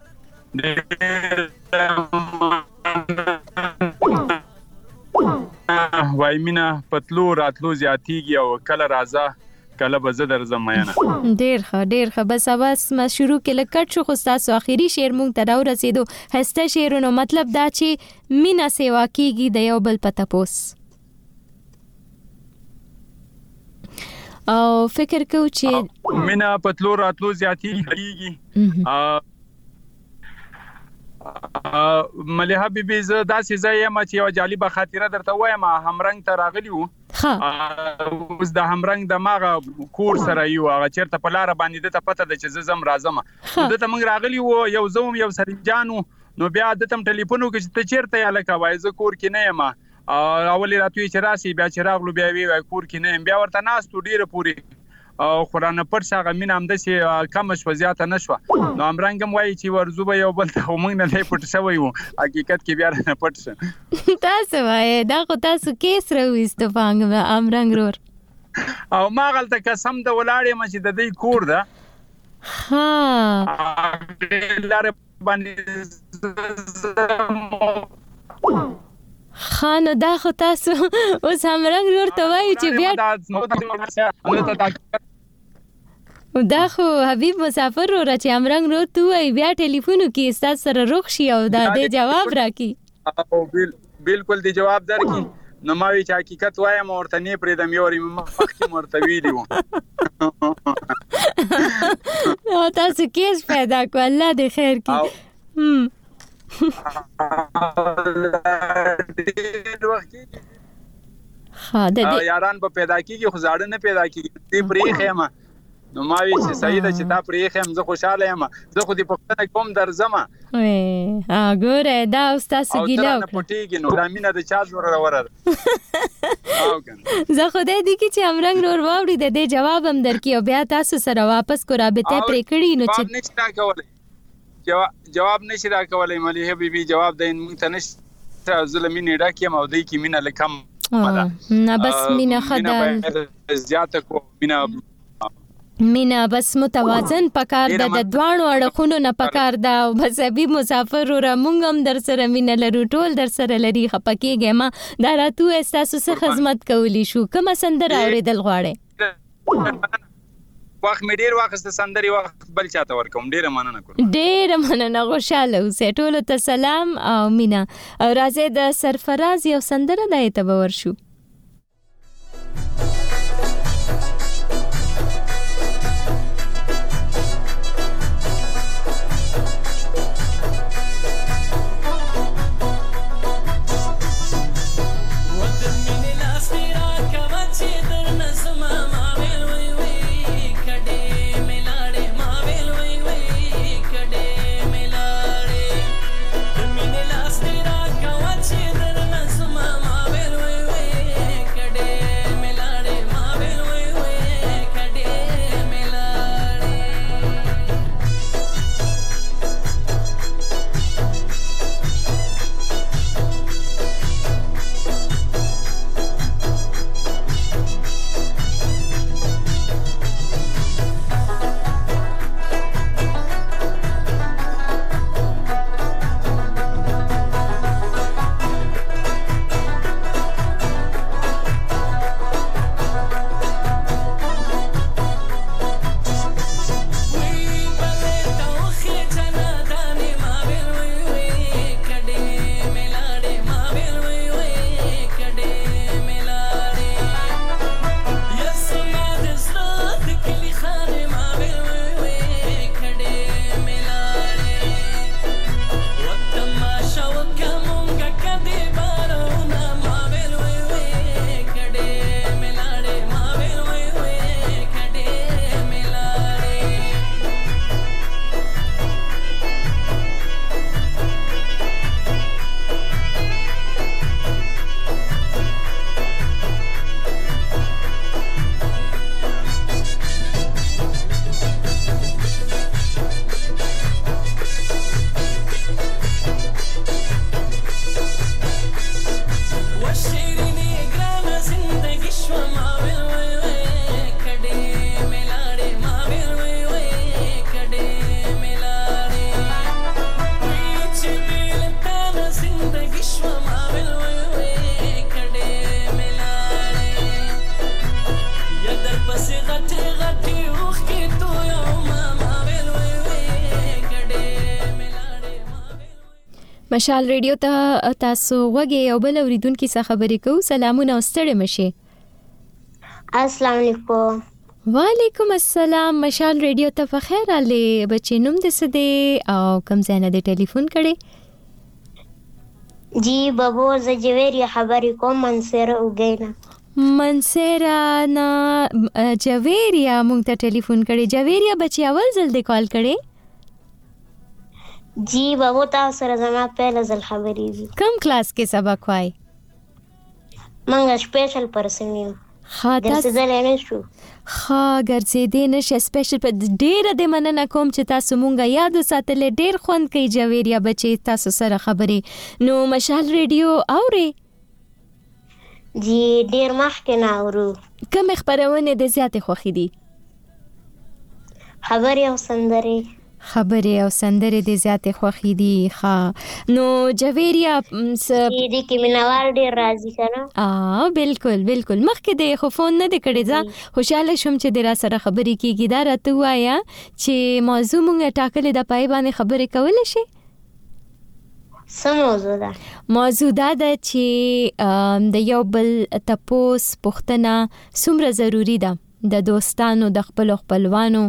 Speaker 13: وای مینا پتلو راتلو زیاتیږي او کله راځه کله به زه درځم میانه
Speaker 1: ډیر ښه بس اوس ما شروع کې لکټ شو خو تاسو اخیری شعر مونږ ته راورسېدو هسته شعرونو مطلب دا چې مینا سیوا کیږي د یو بل پته پوس او فکر کو چې
Speaker 13: مینا پتلو راتلو زیاتیږي مليحه بیبي زه داسې ځای یم چې یو جالبه خاطره درته وایم همرنګ ته راغلی وو اوس د همرنګ د ماغه کور سره یو هغه چیرته په لار باندې د ته پته ده چې زه زم راځم دته موږ راغلی وو یو زوم یو سرجانو نو بیا دته ټلیفون وکړ چې ته چیرته یا لکه وای زه کور کې نه یم اولې راتوي چې راسي بیا چې راغلو بیا وی کور کې نه یم بیا ورته ناس تو ډیره پوری او قران پر څنګه مين هم د سي کم شو زیاته نشو نو امرنګم وای چې ورزو به یو بل ته موږ نه پټ شوی وو حقیقت کې بیا نه پټ شه
Speaker 1: تاسو وای دا خو تاسو کیس رويست فانګ امرنګ رور
Speaker 13: او ما غلطه قسم د ولاړې مې د دې کور ده
Speaker 1: ها
Speaker 13: لاره باندې
Speaker 1: خانو دا خو تاسو اوس همرنګ ورته وایي چې بیا دا خو حبیب مسافر ورته چې همرنګ ورته وایي بیا ټلیفون کې استاد سره روغ شي او دا دې جواب راکړي.
Speaker 13: بالکل دی جواب درکې. نو ما وی چې حقیقت وایم ورته نه پرېدم یو ری مخکې مرته ویلی و.
Speaker 1: او تاسو کیس پیدا کو الله دې خیر کړي.
Speaker 13: یاران به پیدا کیږي خو زاړه نه پیدا کیږي. دې پرې خېما نو ما وی چې صحیح ده چې تا پرې خېم زه خوشاله یم. زه خو دې پښتنه کوم درځم.
Speaker 1: ګوره دا استاد ګیله
Speaker 13: او پټیږي نو دا مینه د چا زور راوړل.
Speaker 1: زه خدای دې کې چې امرنګ نور واوري د دې جواب هم درکې او بیا تاسو سره واپس کو رابطه پرې کړی نو چې
Speaker 13: جواب نشي راکولای مليحه بیبي جواب دین مونږ ته نشته ظلمینه راکیم او دې کې مینه لکم
Speaker 1: نه بس مینه خدای
Speaker 13: زیاته کو
Speaker 1: مینا بس متوازن پکار د دوانو اړخونو نه پکار دا بس حبیب مسافر را مونږ هم در سره مینا لرو ټول در سره لري خپکیږه ما دا راتو احساسو سره خدمت کولی شو کوم سندره اوریدل غواړي
Speaker 13: وخت مې ډیر وخت سندري وخت بل چاته ورکوم ډیر مننه کوم
Speaker 1: ډیر مننه خوشاله اوسه ټول ته سلام او مینا راځي د سرفراز یو سندره د اعتبار شو مشال ریډیو ته تاسو وګورئ او بل اوریدونکو څخه خبرې کوو. سلامونه ستړي مشه.
Speaker 14: السلام علیکم.
Speaker 1: وعلیکم السلام. مشال ریډیو ته په خیر علي بچی نوم دې څه دی او کوم ځای نه دې ټلیفون کړي؟
Speaker 14: جی بابو زه جویریا خبرې کوم منصره وګینا.
Speaker 1: منصره نه جویریا مونږ ته ټلیفون کړي. جویریا بچی اول ځل دې کال کړي؟
Speaker 14: جی بابو تاسو سره زما پهل ځل خبرې دي.
Speaker 1: کوم کلاس کې سبق وای؟
Speaker 14: مونږ سپیشل پرسن یو. ګرځېدل نه شو.
Speaker 1: ګرځېدې نشه سپیشل په ډېره د مننه کوم چې تاسو مونږه یاد ساتلې. ډېر خوند کوي جویریا بچي تاسو سره خبرې. نو مشال ریډیو اوري؟
Speaker 14: جی ډېر مخکې نه اورو.
Speaker 1: کوم خبرونه د زیاتې خوښې دي؟
Speaker 14: خبرې او سندرې.
Speaker 1: خبرې او سندرې د زیاتې خوښې دي. ښه نو جویریا
Speaker 14: دې کې مینوال ډېر راضي کنه.
Speaker 1: بالکل مخکې د خو فون نه د کړې ځا خوشاله شوم چې د را سره خبرې کیږي. دا راته وایا چې موضوع مونږ ټاکلې د پای باندې خبرې کولای شي. موضوع دا ده چې د یو بل تپوس پوښتنه څومره ضروری ده د دوستانو د خپلوانو.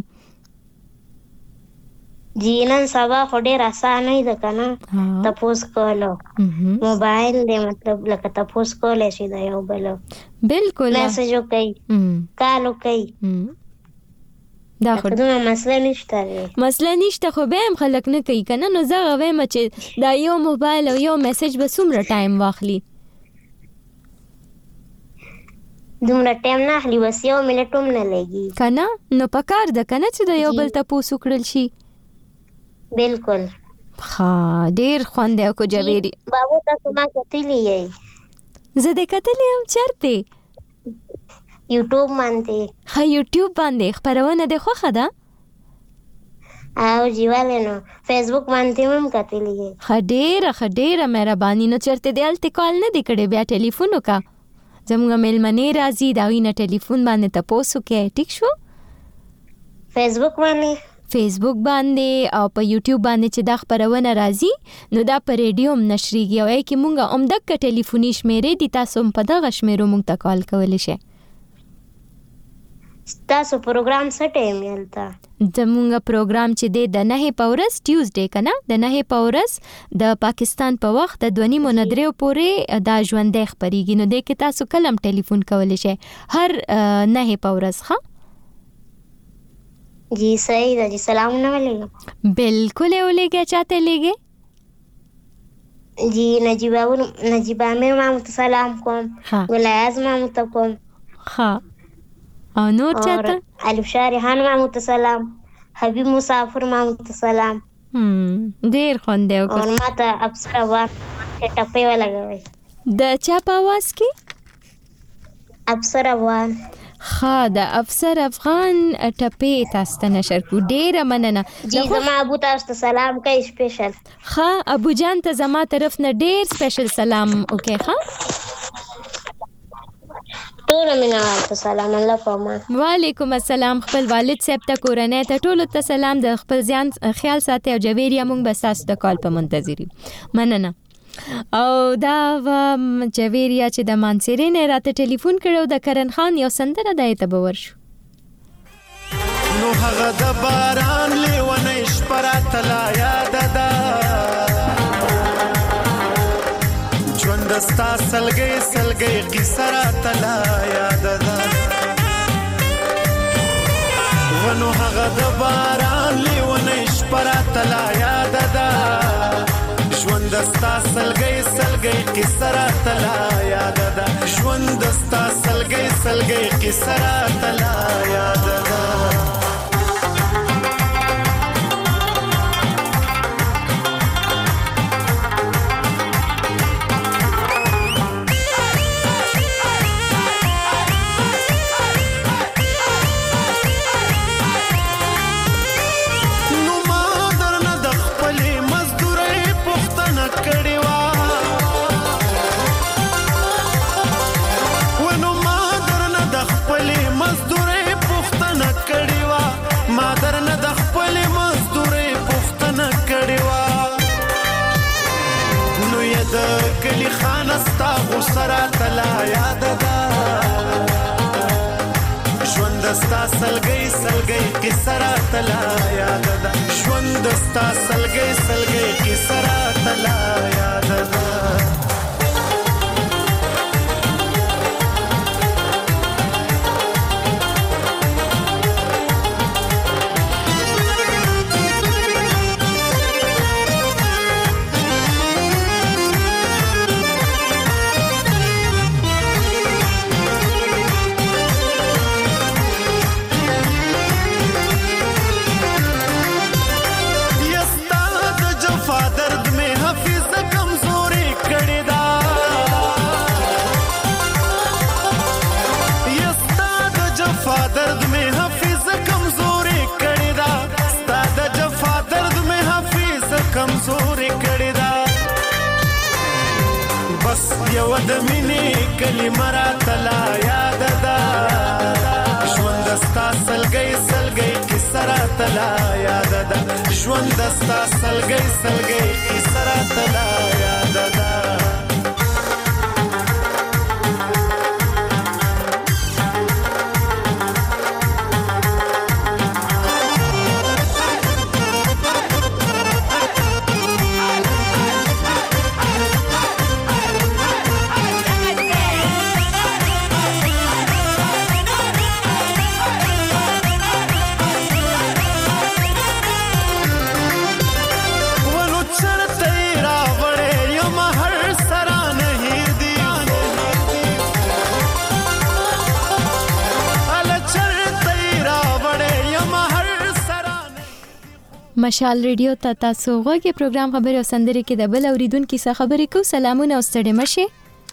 Speaker 14: جینن سبا خو ډیر اسانه ده کنه تپوس کولو. موبایل دې مطلب لکه تپوس کولای شي دا یو بل.
Speaker 1: بالکل
Speaker 14: میسج وکي کال وکي
Speaker 1: دا خو
Speaker 14: مسله نشته
Speaker 1: خو به هم خلک نه کوي کنه. نو زه غوایم چې دا یو موبایل او یو میسج به څومره ټایم واخلي.
Speaker 14: دومره ټایم نه اخلي بس یو منټ هم نه لګي
Speaker 1: کنه. نو پکار ده کنه چې دا یو بل تپوس وکړل شي.
Speaker 14: بالکل
Speaker 1: ډیر خوند یو کو جویری.
Speaker 14: بابو تاسو ما کتلی یې
Speaker 1: زه د کتلی هم چرته
Speaker 14: یوټیوب باندې.
Speaker 1: یوټیوب باندې خبرونه ده خوخه ده
Speaker 14: او جیواله نو فیسبوک باندې هم کتلی یې.
Speaker 1: ډیره مهرباني. نو چرته د الته کال نه دی کړي بیا ټلیفون وکا زموږ ملمنې راځي دا وینه ټلیفون باندې تاسو کې ټیک شو. فیسبوک باندې او په یوټیوب باندې چې دا خبرونه راځي نو دا په ریډیو هم نشریږي او کې مونږه اومدک ټلیفوني شمیرې دي تاسو په دغه شمیرو مونږ ته کال کولی شئ.
Speaker 14: تاسو پروګرام څه ټایم یلته؟
Speaker 1: زموږ پروګرام چې دی د 9 په ورځ ټیوزډے کنه د 9 په ورځ د پاکستان په وخت د 2:30 پورې دا ژوندې خبريږي. نو د کې تاسو کلم ټلیفون کولی شئ هر 9 په ورځ. ښه
Speaker 14: جی صحیح ده. جی سلام نه ولېږم.
Speaker 1: بالکل ولېږه. چاته لېږه؟
Speaker 14: جی نجیب امیر مامو ته سلام کوم. ګل اعظم مامو ته کوم.
Speaker 1: ها او نور چاته؟
Speaker 14: الف شارحان مامو ته سلام. حبیب مسافر مامو ته سلام.
Speaker 1: ډیر خوند دی.
Speaker 14: او ماته افسر وا ټپې ولګوي.
Speaker 1: د چا په आवाज کې؟
Speaker 14: افسر افغان.
Speaker 1: د افسر افغان ټپې تاسو ته نشر کو. ډیره مننه.
Speaker 14: جی زما ابو تاسو ته سلام کوي سپیشل.
Speaker 1: ابو جان ته زما طرف نه ډیر سپیشل سلام وکي.
Speaker 14: ټول مینوال ته سلام. الله پاما.
Speaker 1: وعلیکم السلام. خپل والد صاحب ته کورنۍ ته ټول ته سلام. د خپل ځان خیال ساتي او جویریا مونږ به تاسو د کال په منتظر. مننه. او دا جویریا چې د مانسيري نه راته ټلیفون کړو د کرن خان یو سندره دایته باور شو.
Speaker 8: نو هغه د باران لیونه شپره تلا یاد ده ژوند ستا سلګي قصه را تلا یاد ده ونو هغه د باران لیونه شپره تلا یاد ده ژوند ستا سلګي قصه را تلا یاد ده ژوند ستا سلګي قصه را تلا یاد ده کلی خانستا غسرا تلا یاد ده ژوند ستا سلګي قصرا تلا یاد ده ژوند ستا سلګي قصرا تلا یاد ده درد में हफीज कमजोर یو د مینې کلمه راته لا یاد ده ژوند ستا سلګۍ سلګۍ کیسه راته لا یاد ده ژوند ستا سلګۍ سلګۍ کیسه راته لا یاد ده
Speaker 1: مشال ریډیو ته تاسو غوږی پروګرام خبري او سندري کې د بل اوریدونکو څخه خبرې کو. سلامونه او ستړي مشه.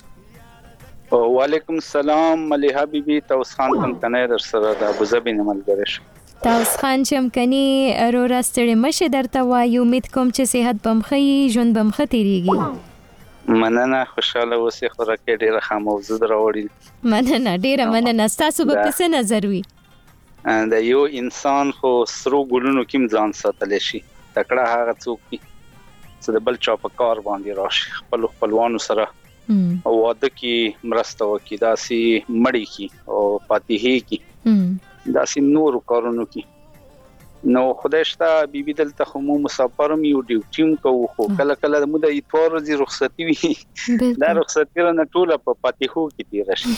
Speaker 15: وعلیکم السلام ملیحه بیبي توس خان تم کنه در سره د ابوظبي نه ملګری شو.
Speaker 1: توس خان چمکني رورا ستړي مشه درته وایو. امید کوم چې صحت بمخي ژوند بمخه تیریږي.
Speaker 15: مننه خوشاله اوسې خوراکې ډیره خاموزه دراوړي.
Speaker 1: مننه ډیره مننه. تاسو به څه نظر وي؟
Speaker 15: دا یو انسان خو سرو ګلونو کې ځان ساتل شي. تکړه هغه څوک دی چې د بل چا په کار باندې راشي خپل خپلوانو سره او واده کې مرسته وکړي داسې مړی کې او فاتحه کې داسې نور کارونو کې. نو خدای شته بیبي دلته خو مو مسافرم یو ډیوټیم کوو خو کله کله د موده اتوار ورځې رخصتي وي دا رخصتي نه ټوله په فاتحه کې تیر شي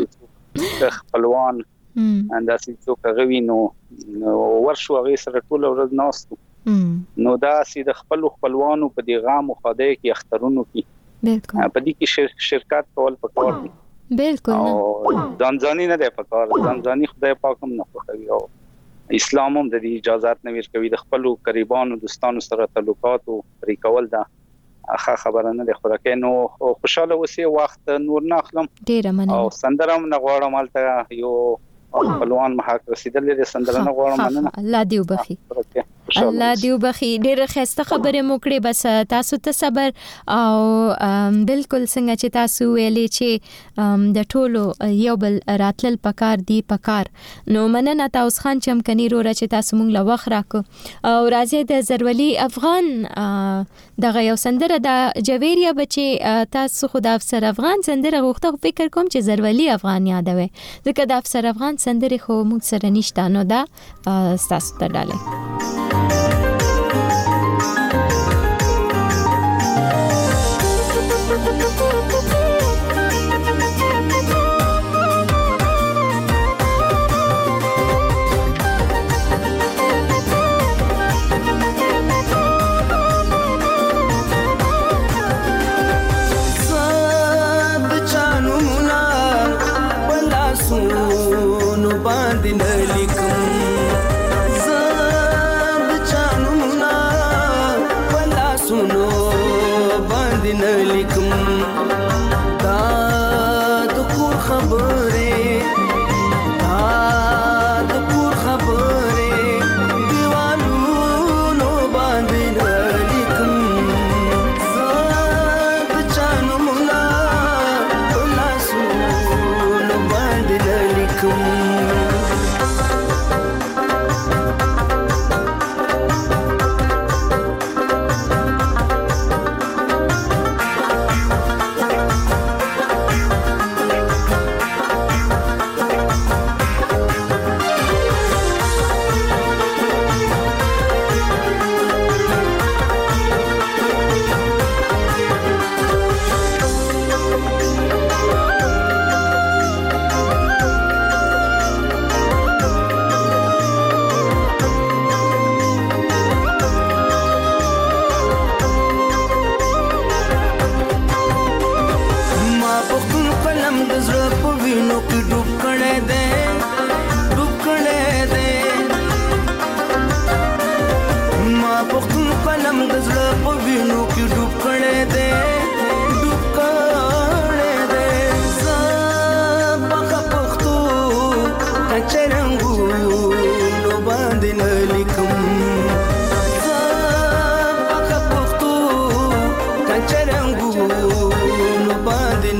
Speaker 15: خپلوان انداسې څوک غوي نو ورشو هغه سره ټول ورځ ناستو نو دا سي د خپل خپلوانو په دی غام او خدای کې اخترونو کې په دې کې شرکت کول پکار دي.
Speaker 1: بالکل
Speaker 15: ځانځاني نه ده پکار. ځانځاني خدای پاک هم نه خوښوي او اسلام هم د دې اجازه نه ورکوي. د خپل قریبانو دوستانو سره تعلقات او پریکول دا خبره نه ده. خوراکې نو خوشاله اوسې وخت نور نه اخلم
Speaker 1: ډیره مننه
Speaker 15: او سندرم نه غواړم البته یو خپلوان محاک رسیدل لري سندره نه غواړم مننه.
Speaker 1: الله دې وبخي. الله دې وبخي. ډېر خسته خبره مو کړې بس تاسو ته صبر او بالکل څنګه چې تاسو ویلې چې د ټولو یو بل راتلل پکار دی پکار. نو مننه تاسو خان چمکني رورا چې تاسو مونږ له وخت راکو او راځي د زرولي افغان دغه یو سندره د جویریا بچي تاسو خو د افسر افغان سندره غوښته فکر کوم چې زرولي افغان یادوي ځکه د افسر افغان سندره خو موږ سره نشته. نو دا تاسو ته ډاله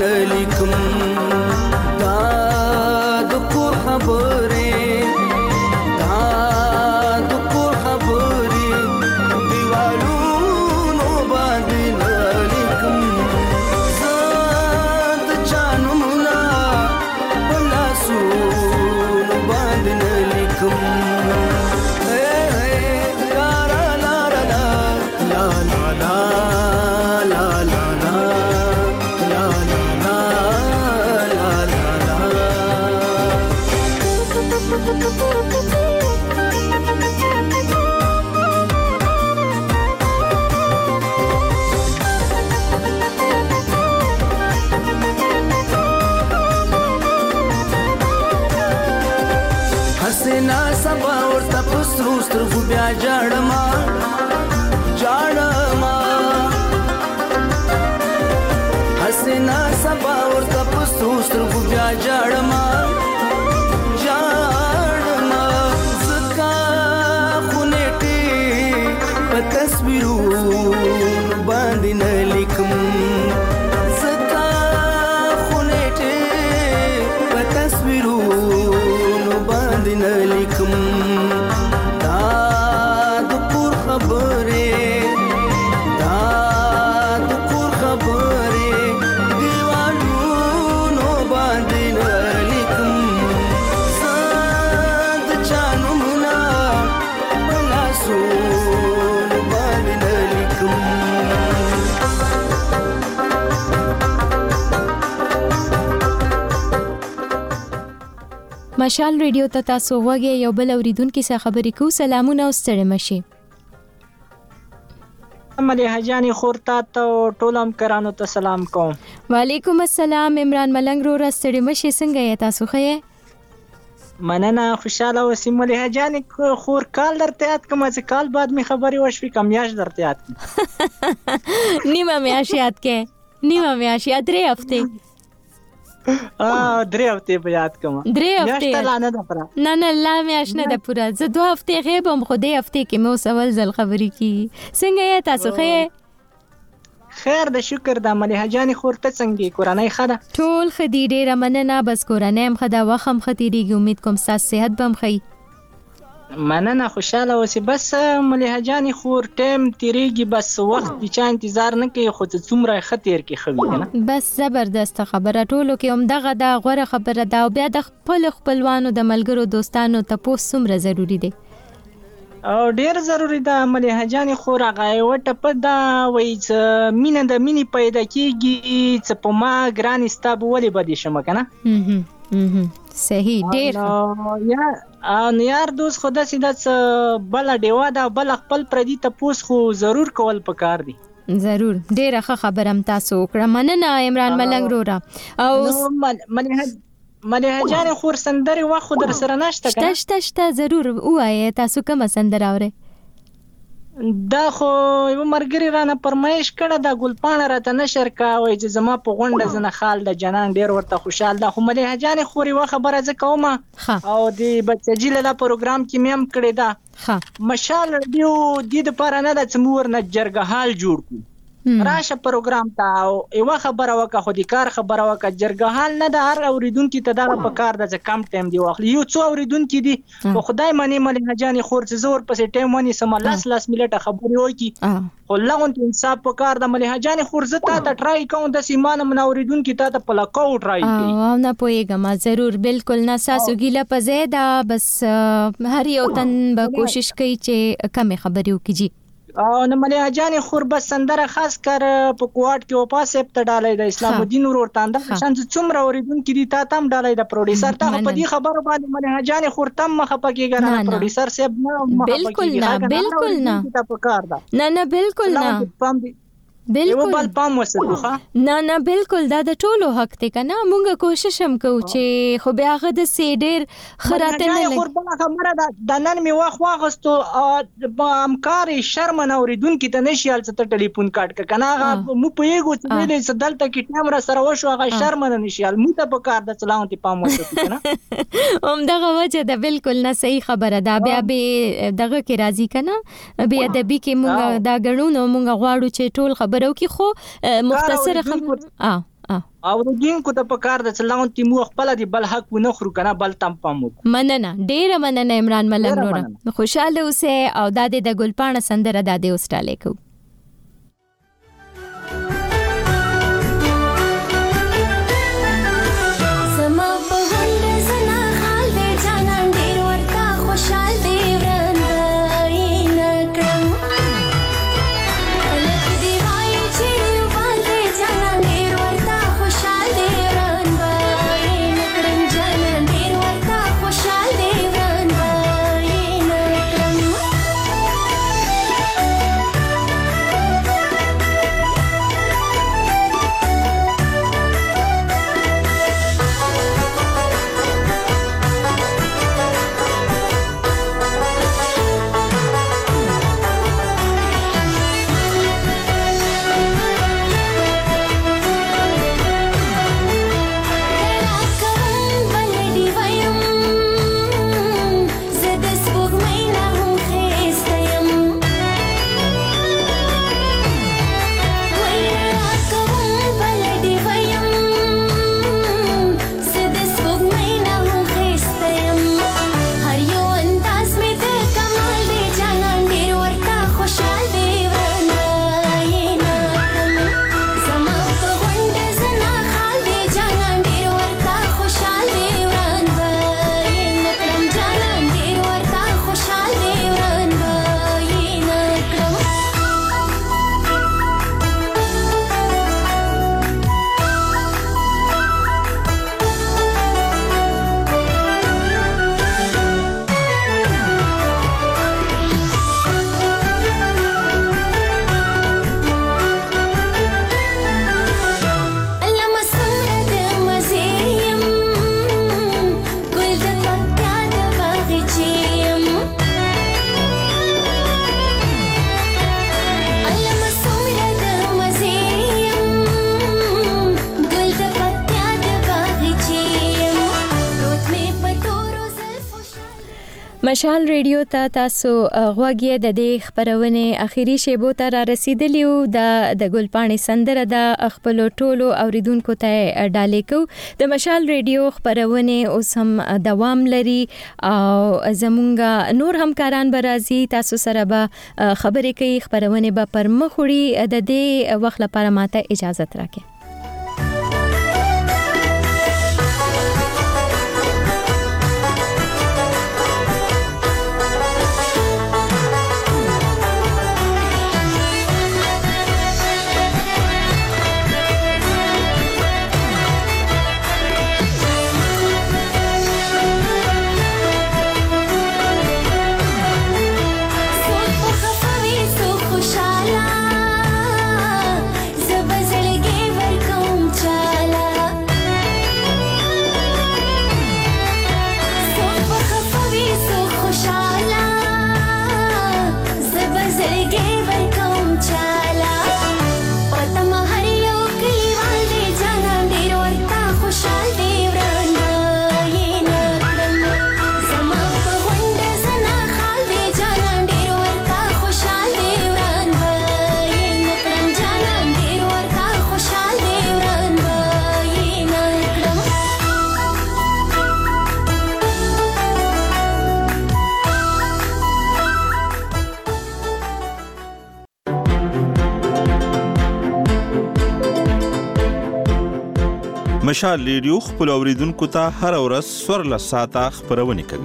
Speaker 16: باندې لیکم دا د کور خبرې دا د کور خبرې دیوالونو باندې لیکم زه د چانو ملا پلاسونو باندې لیکم حسنا سبا ورته پسرو سترګو بیا جاړما حسنا سبا ورته پسرو سترګو بیا جاړما زکا خونېټې په تصویرونو باندې نه لیکم زکا خونېټې په تصویرونو باندې نه لیکم دا د کور خبرې دا د کور خبرې دیوالونو باندې نه لیکم زه د چا نومونه په لاسونو باندې نه لیکم
Speaker 1: مشال ریډیو ته تاسو وګورئ یو بل اوریدونکو سره خبرې کوو. سلامونه او ستړي مشي.
Speaker 17: مليحه جانې خورتا ته ټول همکارانو ته سلام کوم.
Speaker 1: وعلیکم السلام. عمران ملنګ رو ستړي مشي څنګه یې تاسو ښه؟
Speaker 17: مننه خوشاله اوسې مليحه جانې خور کال درته یاد کوم چې کال بعد می خبرې وشوي کمیاش درته یاد کوم.
Speaker 1: نیمه میاش یاد کې نیمه میاش یاد 3 هفته
Speaker 17: 3 هفته به یاد کوم.
Speaker 1: 3 هفته
Speaker 17: میاشت نه ده پورا.
Speaker 1: نه لا میاشت نه ده پورا. زه 2 هفته غیبم خو دې هفته کې مو سوال ځل خبرې کی. څنګه یې تاسو ښه؟
Speaker 17: خیر د شکر د مليحه جانې خور ته څنګه کورنۍ ښه ده؟
Speaker 1: ټول ښه دي ډېره مننه. بس کورنۍ هم ښه ده وخت هم ښه تېرېږي. امید کوم ستاسو صحت به هم ښه وي.
Speaker 17: مننه خوشاله اوسې. بس مليحه جانې خور ټایم تېرېږي بس وخت د چا انتظار نه کوي خو چې څومره ښه تېر کې ښه وي که نه.
Speaker 1: بس زبردسته خبره ټولو کې همدغه ده غوره خبره ده. او بیا د خپلو خپلوانو د ملګرو دوستانو تپوس څومره ضروري دی
Speaker 17: او ډیر ضروری ده مليحه جانې خور هغه یوه ټپه ده وایي چې مینه د مینې پیدا کېږي چې په ما ګرانې ستا به ولې بدې شمه که نه.
Speaker 1: صحیح ډیر
Speaker 17: نو یار دوست خو داسې ده چې بله ډیوه ده بله خپل پردي تپوس خو ضرور کول پکار دي.
Speaker 1: ضرور ډیره ښه خبره هم تاسو وکړه. مننه عمران ملنګ رورا. او
Speaker 17: مليحه جانې خور سندرې وخت خو در سره نشته که نه؟
Speaker 1: شته ضرور ووایه تاسو کومه سندره اورئ؟
Speaker 17: دا خو یو مرګري رانه فرمایش کړه دا ګلپاڼه راته نشر کا وای چې زما په غونډه زنه خال د جنان ډیر ورته خوشحال ده. خو مليحه جانې خور یوه خبره زه کوم او د بچجي له پروګرام کې مې هم کړې ده. مشال ریډیو دې دپاره نه ده چې موږ ورنه جرګه حال جوړ کړو. راشه پروګرام ته او یوه خبره وکړه خو د کار خبره وکړه. جرګه حال نه ده هر اورېدونکي ته دغه په کار ده چې کم ټایم دی واخلي. یو څو اورېدونکي دي خو خدای منې مليحه جانې خور چې زه ورپسې ټایم ونیسم 10 منټه خبرې وکړي خو لغونې انصاف په کار ده. مليحه جانې خور زه تا ته ټرای کوم داسې ما نه من اورېدونکي تا ته په لکو ټرای کوي.
Speaker 1: نه پوهېږم ضرور بالکل نه ستاسو ګیله په ځای ده. بس هر یو تن به کوشش کوي چې کمې خبرې وکړي.
Speaker 17: او نه مليحه جانې خور بس سندره خاص کر په کوټ کې وپا سیب ته ډالۍ د اسلام الدین ورور تانده شان څومره اوریدونکو دي تا تم ډالۍ د پروډوسر ته په دې خبره باندې مليحه جانې خور تم مخه پکېږي نه پروډوسر سیب نه
Speaker 1: بالکل نه بالکل نه بالکل
Speaker 17: بل پام وسه
Speaker 1: نه بالکل دا د ټولو حق دی کنه. مونږه کوشش هم کوو چې خو بیا غد سي ډیر خراته نه لګي.
Speaker 17: قربانه خبره دا نن می واغستو امکار شرم نه اوریدونکو ته نشیال څه ټلیفون کاټ کنه مو پېګو چې دې دلته کې کیمرا سره وشو هغه شرم نه نشیال مو ته په کار د چلاونتي پام وسه کنه.
Speaker 1: دغه وجه ده بالکل نه صحیح خبره ده. بیا به دغه کې راضی کنه بیا د بي کې مونږه دا غړو نو مونږ غواړو چې ټول خبرو کې خو مختصر خبر
Speaker 17: او دینکو ته په کار د چلاون تیمو خپل دی بل حق ونه خرو کنه بل تم پمو
Speaker 1: مننه ډیر مننه عمران ملنګ وروره خوشاله اوسه او د ګلپاڼه سندره د دې اوستاله کو مشال ریډیو ته تاسو غوږی د دې خبرونه اخیری شیبو ته را رسیدلی او د ګلپاڼې سندره د خپل ټولو اوریدونکو ته ډالې کو د مشال ریډیو خبرونه اوس هم دوام لري او زمونږ نور همکاران برازي تاسو سره به خبرې کوي خبرونه به پر مخوړي د دې وخت لپاره ماته اجازه راکړئ
Speaker 18: مشال ریډیو خپل اوریدونکو ته هر ورځ 14 ساعته خبرونه کوي.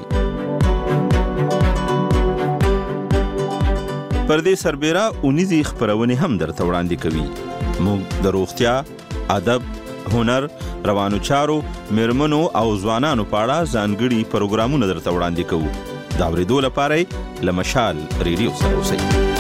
Speaker 18: پر دې سربېره اونیزي خبرونه هم درته وړاندې کوي. موږ د روغتیا، ادب، هنر، روانو چارو، میرمنو او ځوانانو په اړه ځانګړي پروګرامونه درته وړاندې کوو. دا ورېدو لپاره له مشال ریډیو سره اوسئ.